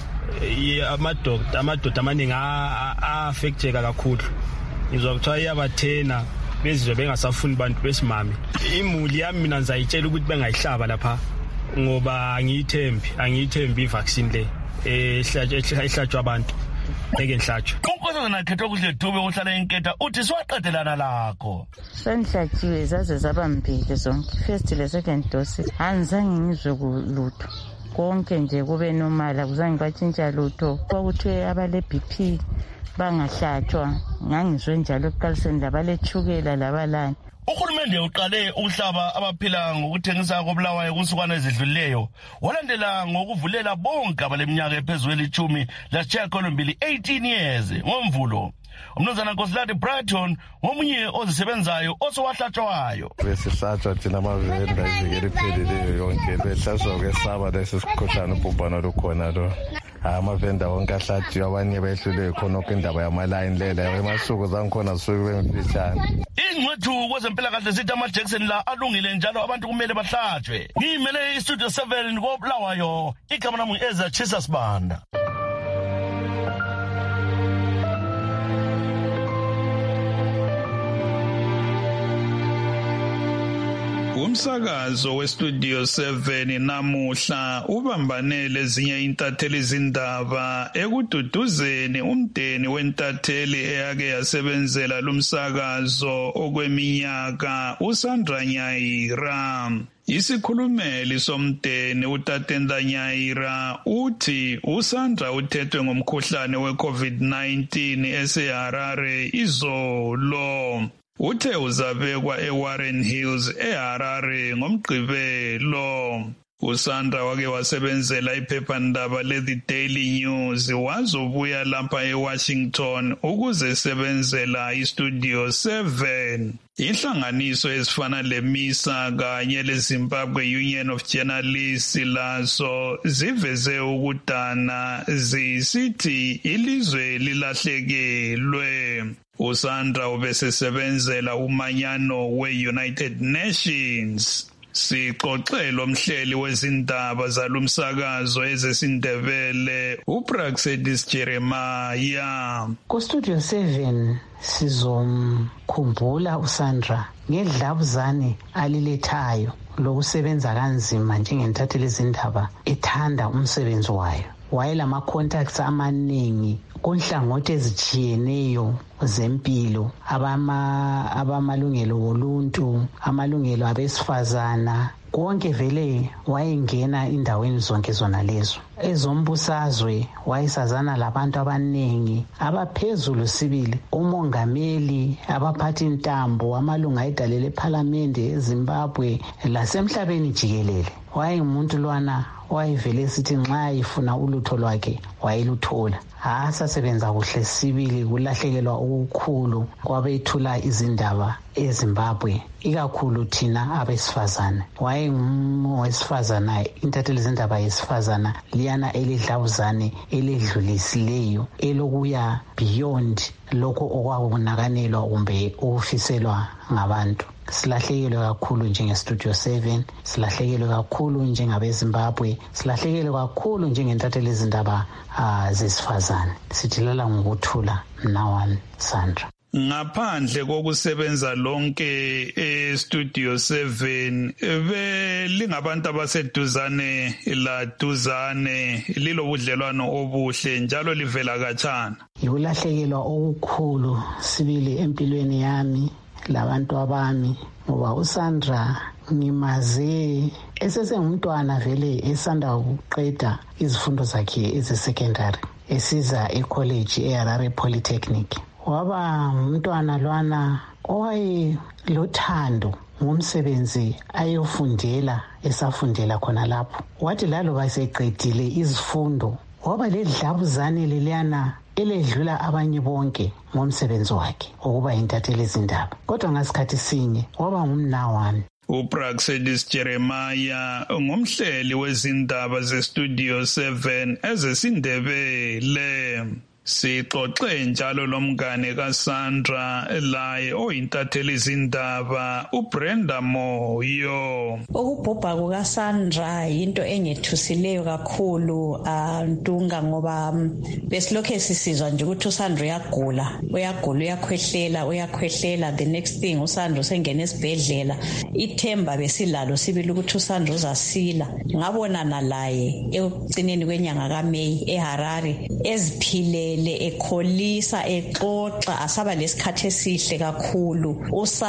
S10: Amadoda amadoda amaningi a-affecteka kakhulu. Ngizwa kuthiwa iyabathena bezizwe bengasafuni abantu besimame. Imuli yami mina ngizayitshela ukuthi bengayihlaba lapha ngoba angiyithembi angiyithembi ivaccine le. Eh ihlatshwa abantu ngeke ngihlatshwe.
S25: Unkosazana Khetho kuhle Dube uhlala enketha uthi siwaqedelana lakho.
S2: Sengihlatshiwe zaze zabambili zonke first le second dose anzange ngizwe kulutho konke nje kube normal akuzange batshintsha lutho kwakuthiwe abale B P bangahlatshwa ngangizwe njalo ekuqaliseni labalechukela labalani.
S25: Uhulumende uqale ukuhlaba abaphila ngokuthengisa kobulawayo kusukwana ezidlulileyo walandela ngokuvulela bonke abaleminyaka ephezulu elithumi lasishiyagalombili eighteen years ngomvulo. Umnumzana Nkosilade Brighton ngomunye ozisebenzayo osowahlatshwayo.
S11: Besihlatshwa thina amavenda iviki elipheleleyo yonke behlatshwa kwesaba lesikhuhlane ubhubhano lukhona lo. Amavenda wonke ahlatshiwe abanye behlule khona indaba yamalayini lela emasuku zangikhona suke bemfishane.
S25: Ingcwethu kwezempilakahle sithi ama-Jackson la alungile njalo abantu kumele bahlatshwe. Ngiyimele istudio seven kobulawayo igama lami Eza Chisa Sibanda.
S6: Umsakazo westudio seven namuhla ubambane lezinye intatheli zindaba ekududuzeni umdeni wentatheli eyake yasebenzela lumsakazo okweminyaka uSandra Nyaira. Isikhulumeli somdeni uTatenda Nyaira uthi uSandra uthethwe ngomkhuhlane we-COVID nineteen eseHarare izolo. Uthe uzabekwa eWarren Hills eHarare ngomgqibelo. uSandra wake wasebenzela iphephandaba le-The Daily News wazobuya lapha eWashington ukuze sebenzela iStudio seven. Inhlanganiso ezifana leMISA kanye leZimbabwe Union of Journalists lazo ziveze ukudana zisithi ilizwe lilahlekelwe. uSandra ubesesebenzela umanyano we-United Nations. Sixoxela umhleli wezindaba zalumsakazo ezesindebele uPraxedis Jeremiah.
S2: Ku-Studio seven sizomkhumbula uSandra ngedlabuzane alilethayo lokusebenza kanzima njengentatheli izindaba ethanda umsebenzi wayo. Wayelama contacts amaningi kunhlangothi ezitshiyeneyo zempilo, abama abamalungelo oluntu, amalungelo abesifazana, konke vele wayengena indaweni zonke zona lezo. Ezombusazwe wayesazana labantu abaningi abaphezulu sibili, umongameli, abaphathi intambo, amalunga ayidalele eParliament eZimbabwe lasemhlabeni jikelele. Wayengumuntu lwana
S12: owayevele esithi nxa ifuna ulutho lwakhe wayeluthola. Asasebenza kuhle sibili kulahlekelwa okukhulu kwabethula izindaba eZimbabwe, ikakhulu thina abesifazana. Wayengowesifazana, intatheli zindaba yesifazana liyana elidlabuzane eledlulisileyo elokuya beyond lokho okwakunakanelwa kumbe ukufiselwa ngabantu. Silahlekelwe kakhulu njenge-Studio seven, silahlekelwe kakhulu njengabeZimbabwe, silahlekelwe kakhulu njengentatheli zindaba uh, zesifazane. Sijilala ngokuthula mnawami Sandra.
S6: Ngaphandle kokusebenza lonke e-Studio seven, belingabantu abaseduzane laduzane, lilo budlelwano obuhle njalo livela khatshana.
S12: Yikulahlekelwa okukhulu sibili empilweni yami labantu abami, ngoba uSandra ngimaze esesengumntwana vele esanda ukuqeda izifundo zakhe eze-secondary esiza e-college e-Harare Polytechnic. Waba umntwana lwana owayelothando ngomsebenzi ayofundela esafundela khona lapho. Wathi laloba eseqedile izifundo waba ledlabuzane leliyana eledlula abanye bonke ngomsebenzi wakhe ukuba yintatheli zindaba, kodwa ngasikhathi sinye waba ngumnawami.
S6: uPraxedis Jeremiah ngumhleli wezindaba ze-Studio seven ezesindebele. Sixoxe njalo lomngane kaSandra laye oyintatheli zindaba uBrenda Moyo.
S13: Ukubhubha kukaSandra into engethusileyo kakhulu Ntunga, ngoba besilokhe sisizwa nje ukuthi uSandra uyagula uyagula uyakhwehlela uyakhwehlela the next thing uSandra usengena esibhedlela. Ithemba besilalo sibili ukuthi uSandra uzasila. Ngabonana laye ekugcineni kwenyanga kaMeyi eHarare eziphile ekholisa exoxa asaba lesikhathi esihle kakhulu.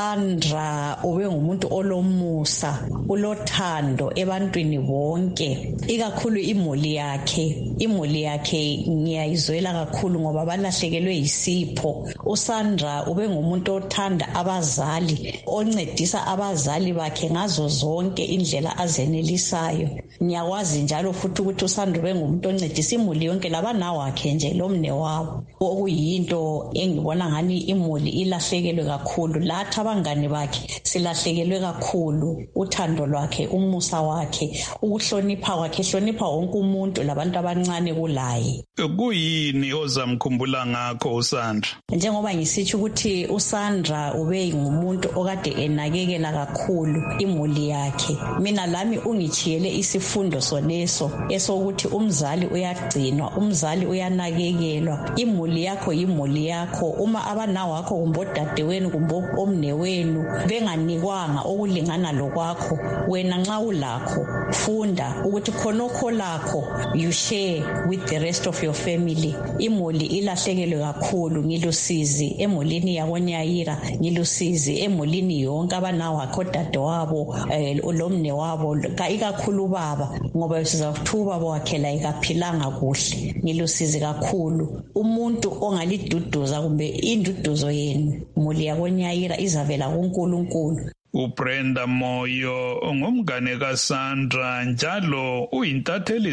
S13: uSandra ube ngumuntu olomusa ulothando ebantwini bonke, ikakhulu imuli yakhe. Imuli yakhe ngiyayizwela kakhulu ngoba balahlekelwe yisipho. uSandra ube ngumuntu othanda abazali, oncedisa abazali bakhe ngazo zonke indlela azenelisayo. Ngiyakwazi njalo futhi ukuthi uSandra ube ngumuntu oncedisa imuli yonke labanawakhe nje lomne wabo, okuyinto engibona ngani imuli ilahlekelwe kakhulu. Lathi abangane bakhe silahlekelwe kakhulu uthando lwakhe, umusa wakhe, ukuhlonipha kwakhe, hlonipha wonke umuntu labantu abancane kulaye.
S6: Kuyini ozamkhumbula ngakho uSandra?
S13: Njengoba ngisitsho ukuthi uSandra ube ngumuntu okade enakekela kakhulu imuli yakhe. Mina lami ungichiyele isifundo soneso esokuthi umzali uyagcinwa, umzali uyanakekelwa. Imuli yakho yimuli yakho. Uma abanawakho kumbe odadewenu kumbe omnewenu benganikwanga okulingana lokwakho, wena nxa ulakho funda ukuthi khonokho lakho you share with the rest of your family. Imuli ilahlekelwe kakhulu. Ngilusizi emulini yakoNyayira, ngilusizi emulini yonke abanawakho odadewabo eh, lomne wabo ikakhulu baba, ngoba sizakuthuba bowakhela ikaphilanga kuhle. Ngilusizi kakhulu. Umuntu ongaliduduza kumbe induduzo yenu muli yakoNyayira izavela kuNkulunkulu.
S6: uBrenda Moyo ngumngane kaSandra njalo uyintatheli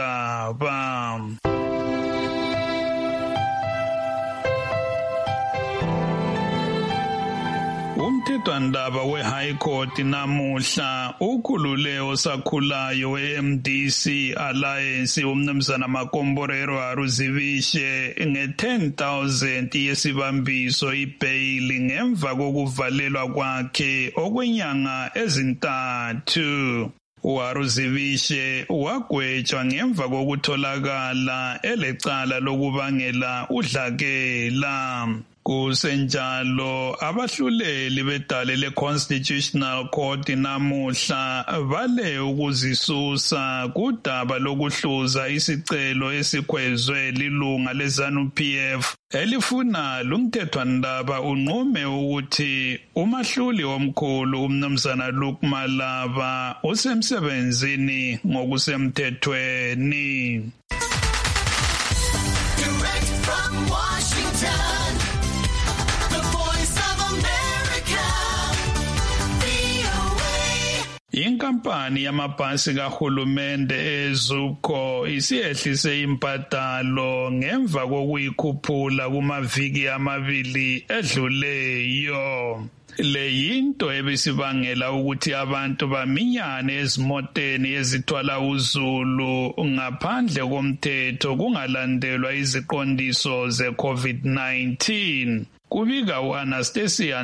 S6: zindaba. Umthethwandaba we-High Court namuhla ukhulule osakhulayo we-M D C Alliance umnumzana Makomborero Haruzivishe nge-ten thousand yesibambiso ibhayili ngemva kokuvalelwa kwakhe okwenyanga ezintathu. uHaruzivishe wagwetshwa ngemva kokutholakala elecala lokubangela udlakela. Kusenjalo abahluleli bedale le-Constitutional Court namuhla bale ukuzisusa kudaba lokuhluza isicelo esikhwezwe lilunga le-ZANU P F elifuna lumthethwandaba unqume ukuthi umahluli omkhulu umnumzana Luke Malaba usemsebenzini ngokusemthethweni.
S14: Direct from Washington, the voice of America, V O A.
S6: inkampani yamabhasi kahulumende eZUPCO isiyehlise imbadalo ngemva kokuyikhuphula kumaviki amabili edluleyo. Le yinto ebisibangela ukuthi abantu baminyane ezimoteni ezithwala uzulu ngaphandle komthetho kungalandelwa iziqondiso ze-COVID nineteen. Kubika uAnastasia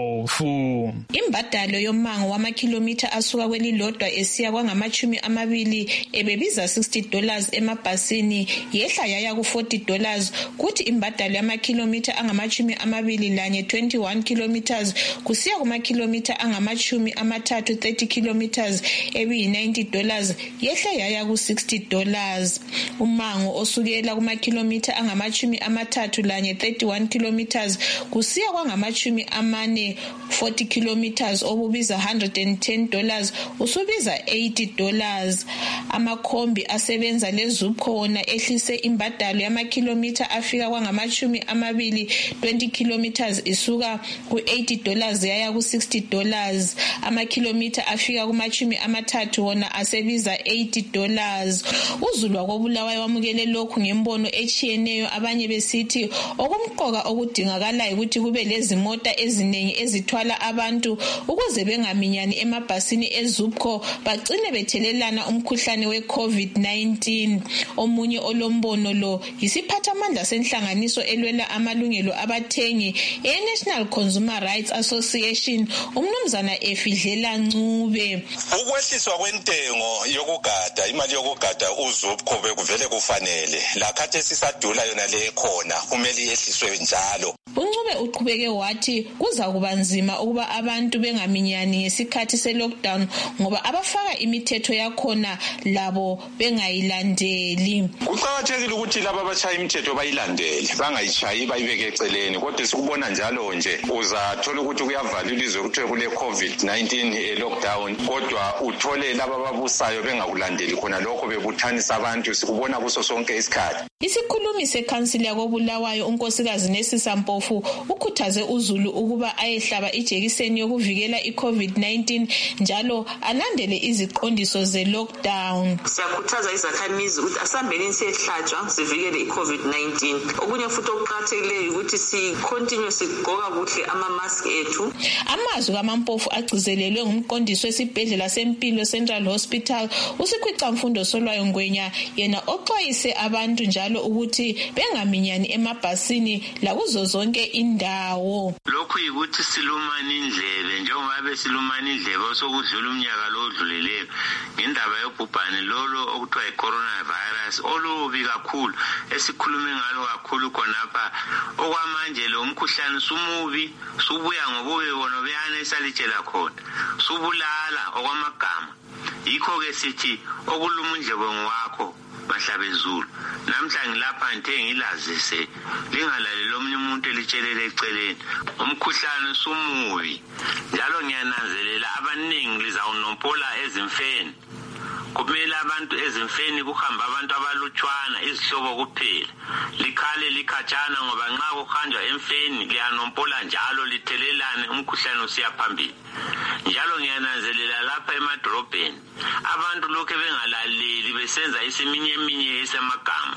S6: Ndlovu.
S15: Imbadalo yomango wamakhilomitha asuka kwelilodwa esiya kwangamachumi amabili ebebiza sixty dollars emabhasini yehla yaya ku forty dollars kuthi imbadalo yamakhilomitha angamachumi amabili lanye twenty-one kilometers kusiya kumakhilomitha angamachumi amathathu thirty kilometers ebiyi ninety dollars yehla yaya ku sixty dollars. Umango osukela kumakhilomitha angamachumi amathathu lanye thirty-one kilometers kusiya kwangamachumi amane forty kilometers obubiza one hundred ten dollars usubiza eighty dollars. Amakhombi asebenza leZUPCO wona ehlise imbadalo yamakhilomitha afika kwangamachumi amabili twenty kilometers isuka ku eighty dollars yaya ku sixty dollars. Amakhilomitha afika kumachumi amathathu wona asebiza eighty dollars. Uzulu wakobulawayo wamukele lokhu ngembono echiyeneyo abanye besithi okumqoka okudingakala ukuthi kube lezimota eziningi ezithwala abantu ukuze bengaminyani emabhasini eZUPCO bagcine bethelelana umkhuhlane we-COVID nineteen. Omunye olombono lo yisiphathamandla senhlanganiso elwela amalungelo abathengi e-National Consumer Rights Association umnumzana Efidlela Ncube.
S16: Ukwehliswa kwentengo yokugada imali yokugada uZUPCO bekuvele kufanele lakhathi sisadula yona le khona kumele yehliswe njalo.
S15: Uncube uqhubeke wathi kuza kuba nzima ukuba abantu bengaminyani ngesikhathi se-lockdown ngoba abafaka imithetho yakhona labo bengayilandeli.
S16: Kuqakathekile ukuthi laba abashaya imithetho bayilandele bangayichayi bayibeke eceleni kodwa sikubona njalo nje uzathola ukuthi kuyavalwa ilizwe kuthiwe kule COVID nineteen e-lockdown kodwa uthole laba ababusayo bengakulandeli khona lokho bebuthanisa abantu sikubona kuso sonke isikhathi.
S15: Isikhulumi sekhansili yakobulawayo unkosikazi Nesisa Mpofu ukhuthaze uZulu ukuba ayehlaba ijekiseni yokuvikela i-COVID nineteen njalo alandele iziqondiso ze-lockdown.
S17: Siyakhuthaza izakhamizi ukuthi asambeni siyehlatshwa sivikele i-COVID nineteen. Okunye futhi okuqakathekileyo ukuthi si-continue sigqoka kuhle ama-mask ethu.
S15: Amazwi kaMampofu agcizelelwe ngumqondisi wesibhedlela sempilo Central Hospital uSikhwicamfundo Solwayo Ngwenya yena oxwayise abantu njalo ukuthi bengaminyani emabhasini lakuzo zonke indawo.
S8: Lokhu yikuthi silumana indlebe njengoba besilumana indlebe sokudlula umnyaka lo odlulileyo ngendaba yobhubhane lolo okuthiwa i-coronavirus olubi kakhulu esikhulume ngalo kakhulu khonapha. Okwamanje lo mkhuhlane sumubi subuya ngobubi bona beyana esalitshela khona subulala okwamagama. Yikho-ke sithi okuluma indlebe ngwakho bahlabezulu namhla ngilapha ngithe ngilazise lingalaleli omunye umuntu elitshelele eceleni umkhuhlane sumubi njalo ngiyananzelela abaningi lizawunompola ezimfeni. Kumele abantu ezimfeni kuhamba abantu abalutshwana izihlobo kuphela likhale likhatshana ngoba nxa kuhanjwa emfeni liyanompola njalo lithelelane umkhuhlane usiya phambili. Njalo ngiyananzelela lapha emadrobheni abantu lokho bengalaleli besenza isiminye eminye esemagama.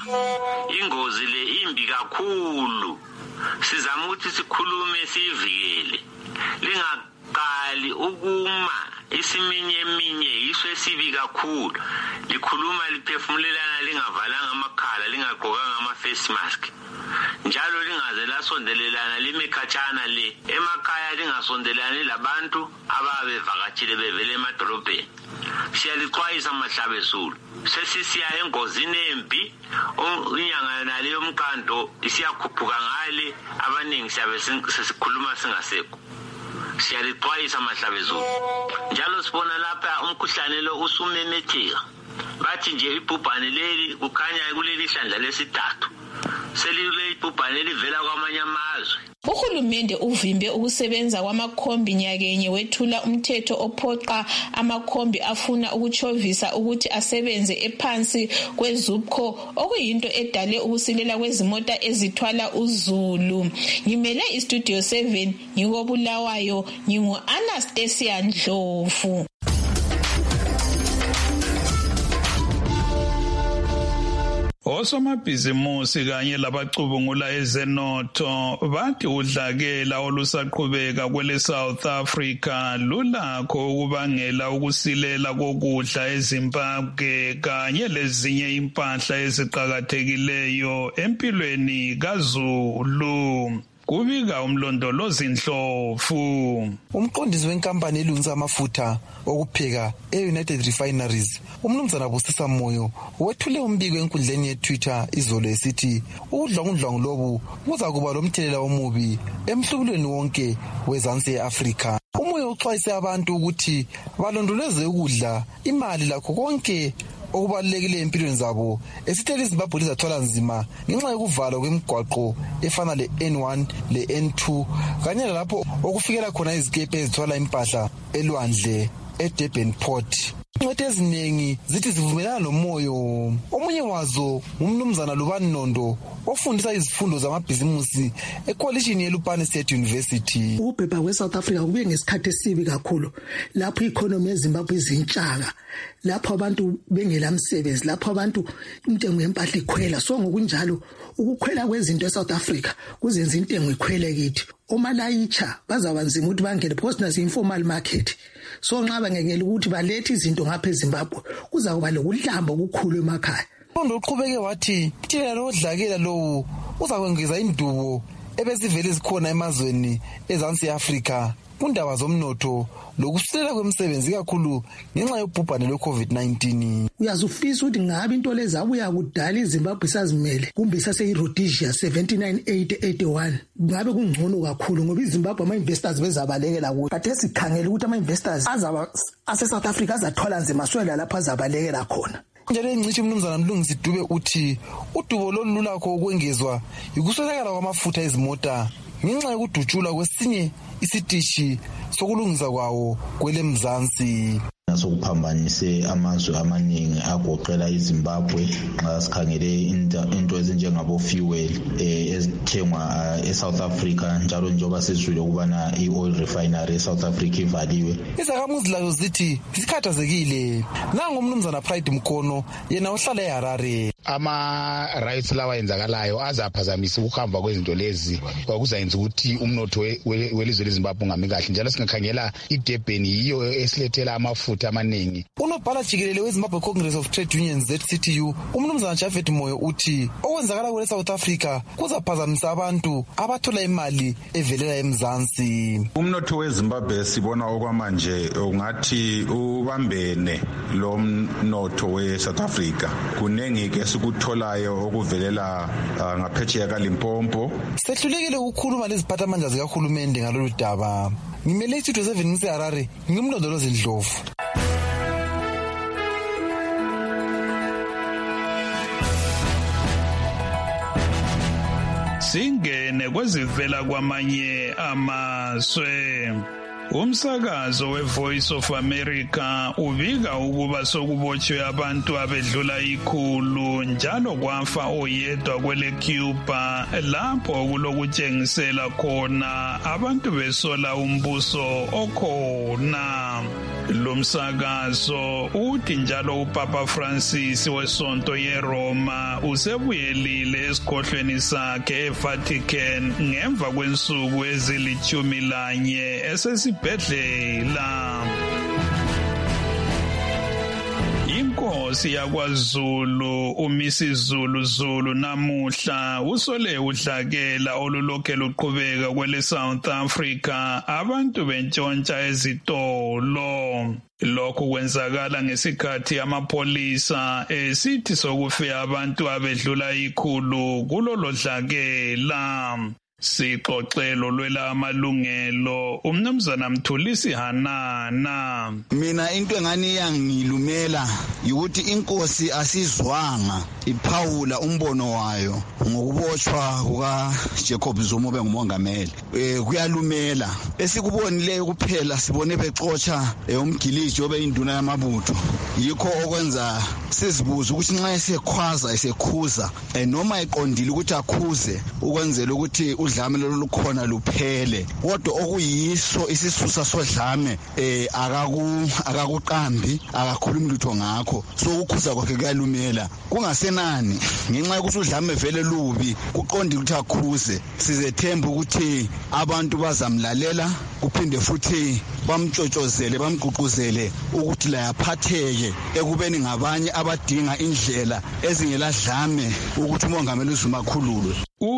S8: Ingozi le imbi kakhulu sizama ukuthi sikhulume sivikele lingaqali ukuma isiminye eminye yiso esibi kakhulu likhuluma liphefumulelana lingavalanga amakhala lingagqokanga ama-face mask njalo lingaze lasondelelana lime khatshana le emakhaya lingasondelani labantu ababevakatshile bevele emadolobheni. Siyalixwayisa mahlabezulu sesisiya engozini embi inyanga yona leyo mkando isiyakhuphuka ngale abaningi siyabe sesikhuluma singasekho. Siyalixwayisa mahlabezulu njalo sibona lapha umkhuhlane lo usumemetheka bathi nje ibhubhane leli kukhanya kuleli hlandla lesithathu selile ibhubhane livela kwamanye amazwe.
S15: Uhulumende uvimbe ukusebenza kwamakhombi nyakenye wethula umthetho ophoqa amakhombi afuna ukuchovisa ukuthi asebenze ephansi kweZUPCO okuyinto edale ukusilela kwezimota ezithwala uZulu. Ngimele iStudio seven ngikobulawayo ngingu Anastasia Ndlovu.
S6: Osomabhizimusi kanye labacubungula ezenotho bathi udlakela olusaqhubeka kwele South Africa lulakho ukubangela ukusilela kokudla eZimbabwe kanye lezinye impahla eziqhakathekileyo empilweni kaZulu. Kubika umlondolozi Ndlovu.
S1: Umqondisi wenkampani elungisa amafutha okupheka e-United Refineries, umnumzana Busisa Moyo, wethule umbiko enkundleni ye-Twitter izolo esithi udlwangudlwangu lobu kuza kuba lomthelela omubi emhlubulweni wonke wezansi e-Afrika. Umoyo uxwayise abantu ukuthi balondoloze ukudla, imali lakho konke okubalulekile empilweni zabo, esithi iZimbabwe lizathola nzima ngenxa yokuvalwa kwemigwaqo efana le-N one le-N two kanye lapho okufikela khona izikepe ezithwala impahla elwandle eDurban Port. Incwadi eziningi zithi zivumelana nomoyo. Omunye wazo umnumzana Lubani Nondo ofundisa izifundo zamabhizimusi ekolishini yeLupane State University.
S3: Ubhebha weSouth Africa kubuye ngesikhathi esibi kakhulu lapho economy yeZimbabwe izintshaka, lapho abantu bengela msebenzi, lapho abantu intengo yempahla ikhwela. So ngokunjalo ukukhwela kwezinto eSouth Africa kuzenza intengo ikhwele kithi. Omalayicha bazabanzima ukuthi bangene because nasi informal market. So nxa bangengela ukuthi balethe izinto ngapha eZimbabwe kuza kuba lokuhlamba okukhulu emakhaya.
S1: Undo uqhubeke wathi thina lo dlakela lo uza kwengeza indubo ebesivele izikhona emazweni ezansi eAfrika kundaba zomnotho lokusilela kwemisebenzi kakhulu ngenxa yobhubhane lwe-COVID nineteen.
S3: Uyazufisa ukuthi ngabe into lezabuya kudala iZimbabwe isazimele kumbe isase iRhodesia seventy-nine eighty eighty-one ngabe kungcono kakhulu ngoba iZimbabwe ama-investors bezabalekela kuyo. Kade sikhangela ukuthi ama-investors azaba ase-South Africa azathola nzima swela lapho azabalekela khona.
S1: Njalo engcithi umnumzana Mlungisi Dube uthi udubo lolu lulakho ukwengezwa yikuswelakala kwamafutha ezimota ngenxa yokudutshulwa kwesinye isitishi sokulungisa kwawo kwele Mzansi.
S18: Nasokuphambanise amazwe amaningi agoqela iZimbabwe nxa sikhangele into ezinjengabo fuel ezithengwa eSouth Africa njalo njengoba sesizwile ukubana i-oil refinery eSouth Africa ivaliwe.
S1: Izakhamuzi lazo zithi zikhathazekile. Nangu umnumzana Pride Mkono yena uhlala eHarare.
S19: Ama rights lawa enzakalayo azaphazamisa ukuhamba kwezinto lezi kwakuzayenza ukuthi umnotho welizwe leZimbabwe ungami kahle njalo singakhangela iDurban yiyo esilethela amafutha amaningi.
S1: Unobhala jikelele weZimbabwe Congress of Trade Unions Z C T U umnumzana Japhet Moyo uthi okwenzakala kule South Africa kuzaphazamisa abantu abathola imali evelela eMzansi.
S16: Umnotho weZimbabwe sibona okwamanje ungathi ubambene lo mnotho weSouth Africa. Kunengi ke sikutholayo okuvelela ngaphetsheya kaLimpopo.
S1: Sehlulekile ukukhuluma leziphathamandla zikahulumende ngalolu daba. Ngimele iStudio seven ngiseHarare ngimlondolozi Ndlovu.
S6: Singene kwezivela kwamanye amazwe. Umsakazo weVoice of America ubika ukuba sokubotshwe abantu abedlula ikhulu njalo kwafa oyedwa kwele Cuba lapho kulokutshengisela khona abantu besola umbuso okhona. Lo msakazo uthi njalo uPapa Francis wesonto yeRoma usebuyelile esikhohlweni sakhe eVatican ngemva kwensuku ezilithumi lanye esesibhedlela. Inkosi yakwaZulu uMisi Zulu Zulu namuhla usole udlakela olulokhe luqhubeka kwele South Africa abantu bentshontsha ezitolo. Lokhu kwenzakala ngesikhathi amapolisa esithi sokufe abantu abedlula ikhulu kulolo dlakela. Sixoxelo lwela amalungelo umnumzana Mthulisi Hanana.
S20: Mina into engani yangilumela ukuthi inkosi asizwanga iphawula umbono wayo ngokubotshwa kuka Jacob Zuma bengumongameli. Eh kuyalumela esikubonileyo kuphela sibone bexotsha umgiliji obeyinduna yamabutho yikho okwenza sizibuza ukuthi nxa esekhwaza esekhuza noma eqondile ukuthi akhuze ukwenzela ukuthi udlame lolukhona luphele kodwa okuyiso isisusa sodlame eh akaku akakuqambi akakhulumi lutho ngakho so ukukhuza kwakhe kuyalumela kungasenani ngenxa yokuthi udlame vele lubi kuqonda ukuthi akhuze sizethemba ukuthi abantu bazamlalela kuphinde futhi bamtshotshozele bamgqugquzele ukuthi la yaphatheke ekubeni ngabanye abadinga indlela ezingela dlame ukuthi umongameli uZuma akhululwe.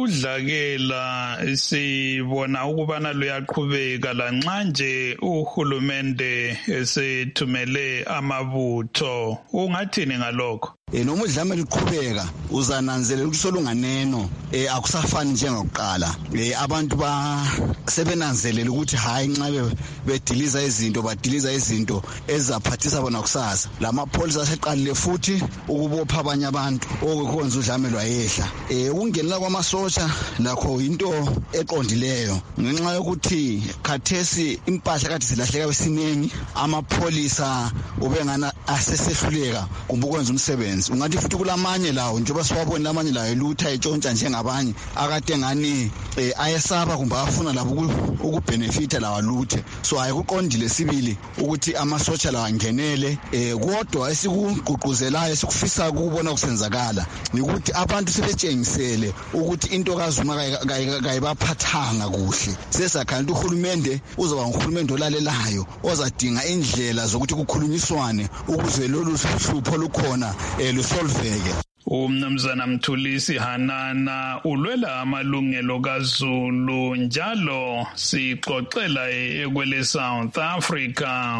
S6: Udlakela sibona ukubana luyaqhubeka lanxa nje uhulumende esethumele amabutho ungathini ngalokho?
S20: Eh noma udlame liqhubeka uzananzelela ukuthi solunganeno eh akusafani njengokuqala eh abantu ba sebenanzelela ukuthi hayi nxa bediliza izinto badiliza izinto ezaphathisa bona kusasa lamapholisa aseqalile futhi ukubopha abanye abantu okukhonza udlame lwayehla eh ukungenela kwamasosha lakho into eqondileyo ngenxa yokuthi khathesi impahla kade silahleka besiningi amapholisa ubengana asesehluleka kumbe ukwenza umsebenzi ungathi futhi kulamanye lawo njengoba siwabona lamanye lawo elutha etshontsha njengabanye akade ngani ayesaba kumbe afuna lapho ukubenefita lawa luthe so ayikuqondile sibili ukuthi amasotsha lawa ngenele eh kodwa esikugqugquzelayo esikufisa ukubona kusenzakala ukuthi abantu sebetshengisele ukuthi into kaZuma kayibaphathanga kuhle sesakhanti uhulumende uzoba nguhulumende olalelayo ozadinga indlela zokuthi kukhulunyiswane ukuze lolu hlupho lukhona lusolveke.
S6: Umnumzana Mthulisi Hanana ulwela amalungelo kaZulu njalo sixoxela ekwele South Africa.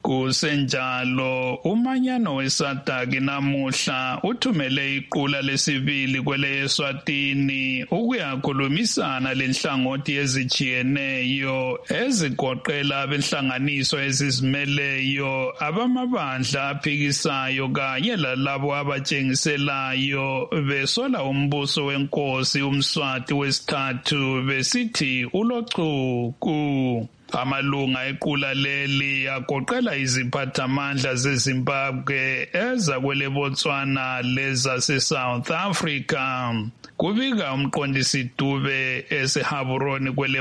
S6: Kusenjalo umanyano weSADC namuhla uthumele iqula lesibili kwele eSwatini ukuyakhulumisana lenhlangothi ezijiyeneyo ezigoqela abenhlanganiso ezizimeleyo abamabandla aphikisayo kanye lalabo abatshengiselayo besola umbuso wenkosi uMswati wesithathu besithi ulochuku. Amalunga equla leli agoqela iziphathamandla zeZimbabwe eza kwele Botswana leza se-South Africa. Kubika umqondisi Dube eseHaburoni kwele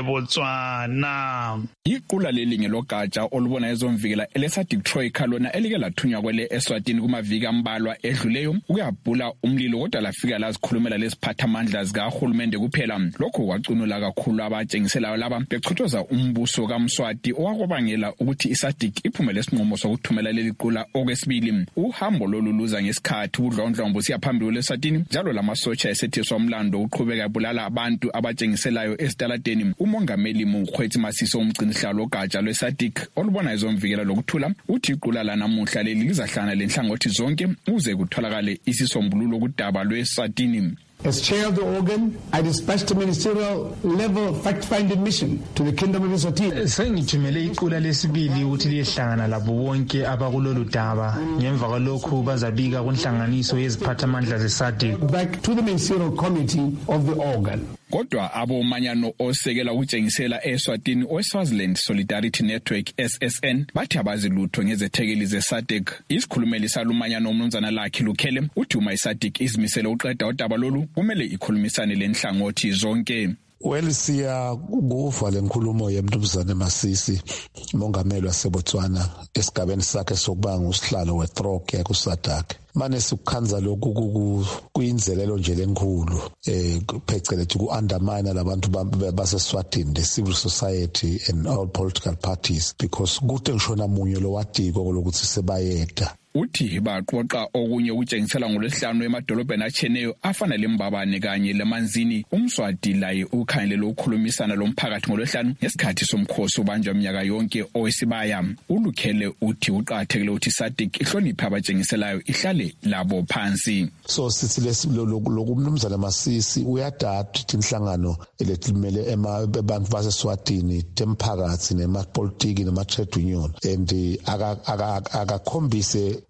S6: Botswana.
S4: Iqula leli ngelogatsha olubona ezomvikela eleSADC Troika lona elike lathunywa kwele eSwatini kumaviki ambalwa edluleyo ukuyabhula umlilo kodwa lafika lazikhulumela lesiphathamandla zikahulumende kuphela. Lokho kwacunula kakhulu abatshengiselayo laba bechothoza umbuso kaMswati owakubangela ukuthi iSADC iphumele isinqumo sokuthumela leli qula okwesibili. Uhambo loluluza ngesikhathi udlondlombo siyaphambili leSwatini njalo lamasotsha esethiswa umlando uqhubeka ebulala abantu abatshengiselayo esitaladeni. Umongameli Mkhwethi Masiso umgcinihlalo ogatsha lweSADC olubona ezomvikela lokuthula uthi iqula lanamuhla leli lizahlana lenhlangothi zonke uze kutholakale isisombululo kudaba lweSwatini.
S5: As chair of the organ, I dispatched a ministerial level fact-finding mission to the Kingdom of Eswatini.
S21: Sengithumele iqula lesibili ukuthi liyehlangana labo bonke abakulolu daba ngemva kwalokho bazabika kunhlanganiso yeziphathamandla zeSADC.
S5: Back to the ministerial committee of the organ.
S4: Kodwa abomanyano osekela ukutshengisela eSwatini oSwaziland Solidarity Network S S N bathi abazilutho ngezethekeli zeSADC. Isikhulumeli salumanyano umnumzana lakhe Lukhele uthi uma iSADC izimisele uqeda udaba lolu kumele ikhulumisane lenhlangothi zonke.
S22: Well siya kuva lenkulumo yemnumzane Masisi umongameli waseBotswana esigabeni sakhe sokuba ngusihlalo weThrog yakuSADC. Mane sikukhanza lokhu kuyinzelelo nje lenkulu eh phecelezi ku undermine labantu baseSwatini, the civil society and all political parties, because kude ngishona munye lo wadiko lokuthi sebayeda.
S4: Uthi baqoqa okunye ukutshengisela ngolesihlanu emadolobheni acheneyo afana leMbabane kanye leManzini. UMswati laye ukhangelela ukukhulumisana lomphakathi ngolesihlanu ngesikhathi somkhosi ubanjwa iminyaka yonke owesibaya. Ulukhele uthi uqathekile ukuthi iSADC ihloniphe abatshengiselayo ihlale labo phansi.
S22: So sithi lokumnumzana Masisi uyadada ukuthi inhlangano eletimele emabantu baseSwatini temphakathi nemapolitiki nema trade union and akakhombise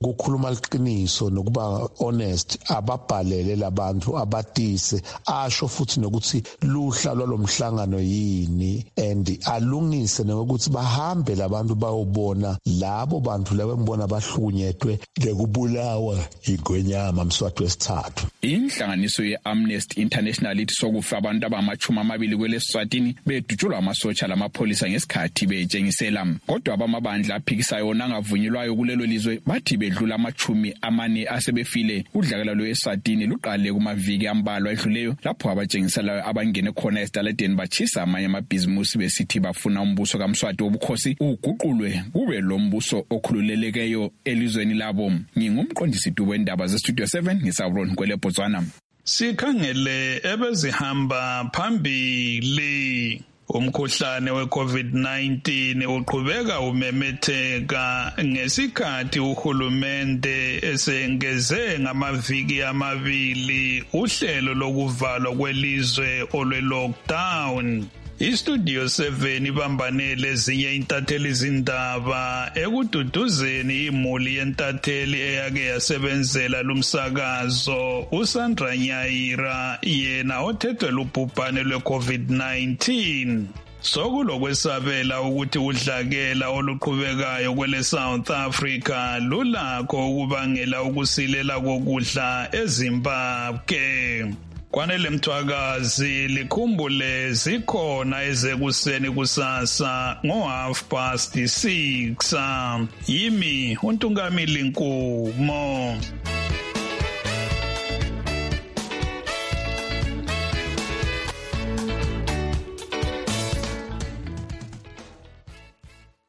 S22: kukhuluma liqiniso nokuba honest ababhalele labantu abatise asho futhi nokuthi luhla lwalomhlangano yini and alungise nokuthi bahambe labantu bayobona labo bantu labo embona bahlukunyetwe lekubulawa igwenyama Mswati wesithathu.
S4: Inhlanganiso ye-Amnesty International ithi sokufa abantu abamachumi amabili kweleswatini bedutshulwa amasotsha lamapholisa ngesikhathi betshengisela, kodwa abamabandla aphikisayo nangavunyelwayo kulelo lizwe bathi bedlula amachumi amane asebefile. Udlakela lwe-Eswatini luqale kumaviki ambalwa edluleyo lapho abatshengiselayo abangene khona esitaladeni bachisa amanye amabhizimusi besithi bafuna umbuso kaMswati wobukhosi uguqulwe kube lo mbuso okhululelekeyo elizweni labo. Ngingumqondisi wendaba ze-Studio seven ngisawuron kwele Botswana.
S6: Sikhangele ebezihamba phambili. Umkhuhlane we-COVID nineteen uqhubeka umemetheka ngesikhathi uhulumende esengeze ngamaviki amabili uhlelo lokuvalwa kwelizwe olwe-lockdown. iStudio seven ibambanele ezinye intatheli izindaba ekududuzeni imuli yentatheli eyake yasebenzela lumsakazo uSandra Nyaira yena othethwe lubhubhane lwe-COVID nineteen. Sokulokwesabela ukuthi udlakela oluqhubekayo kwele South Africa lulakho ukubangela ukusilela kokudla eZimbabwe. Kwanele Mthwakazi likhumbule zikhona ezekuseni kusasa ngo half past six. Yimi uNtungamili Nkumo.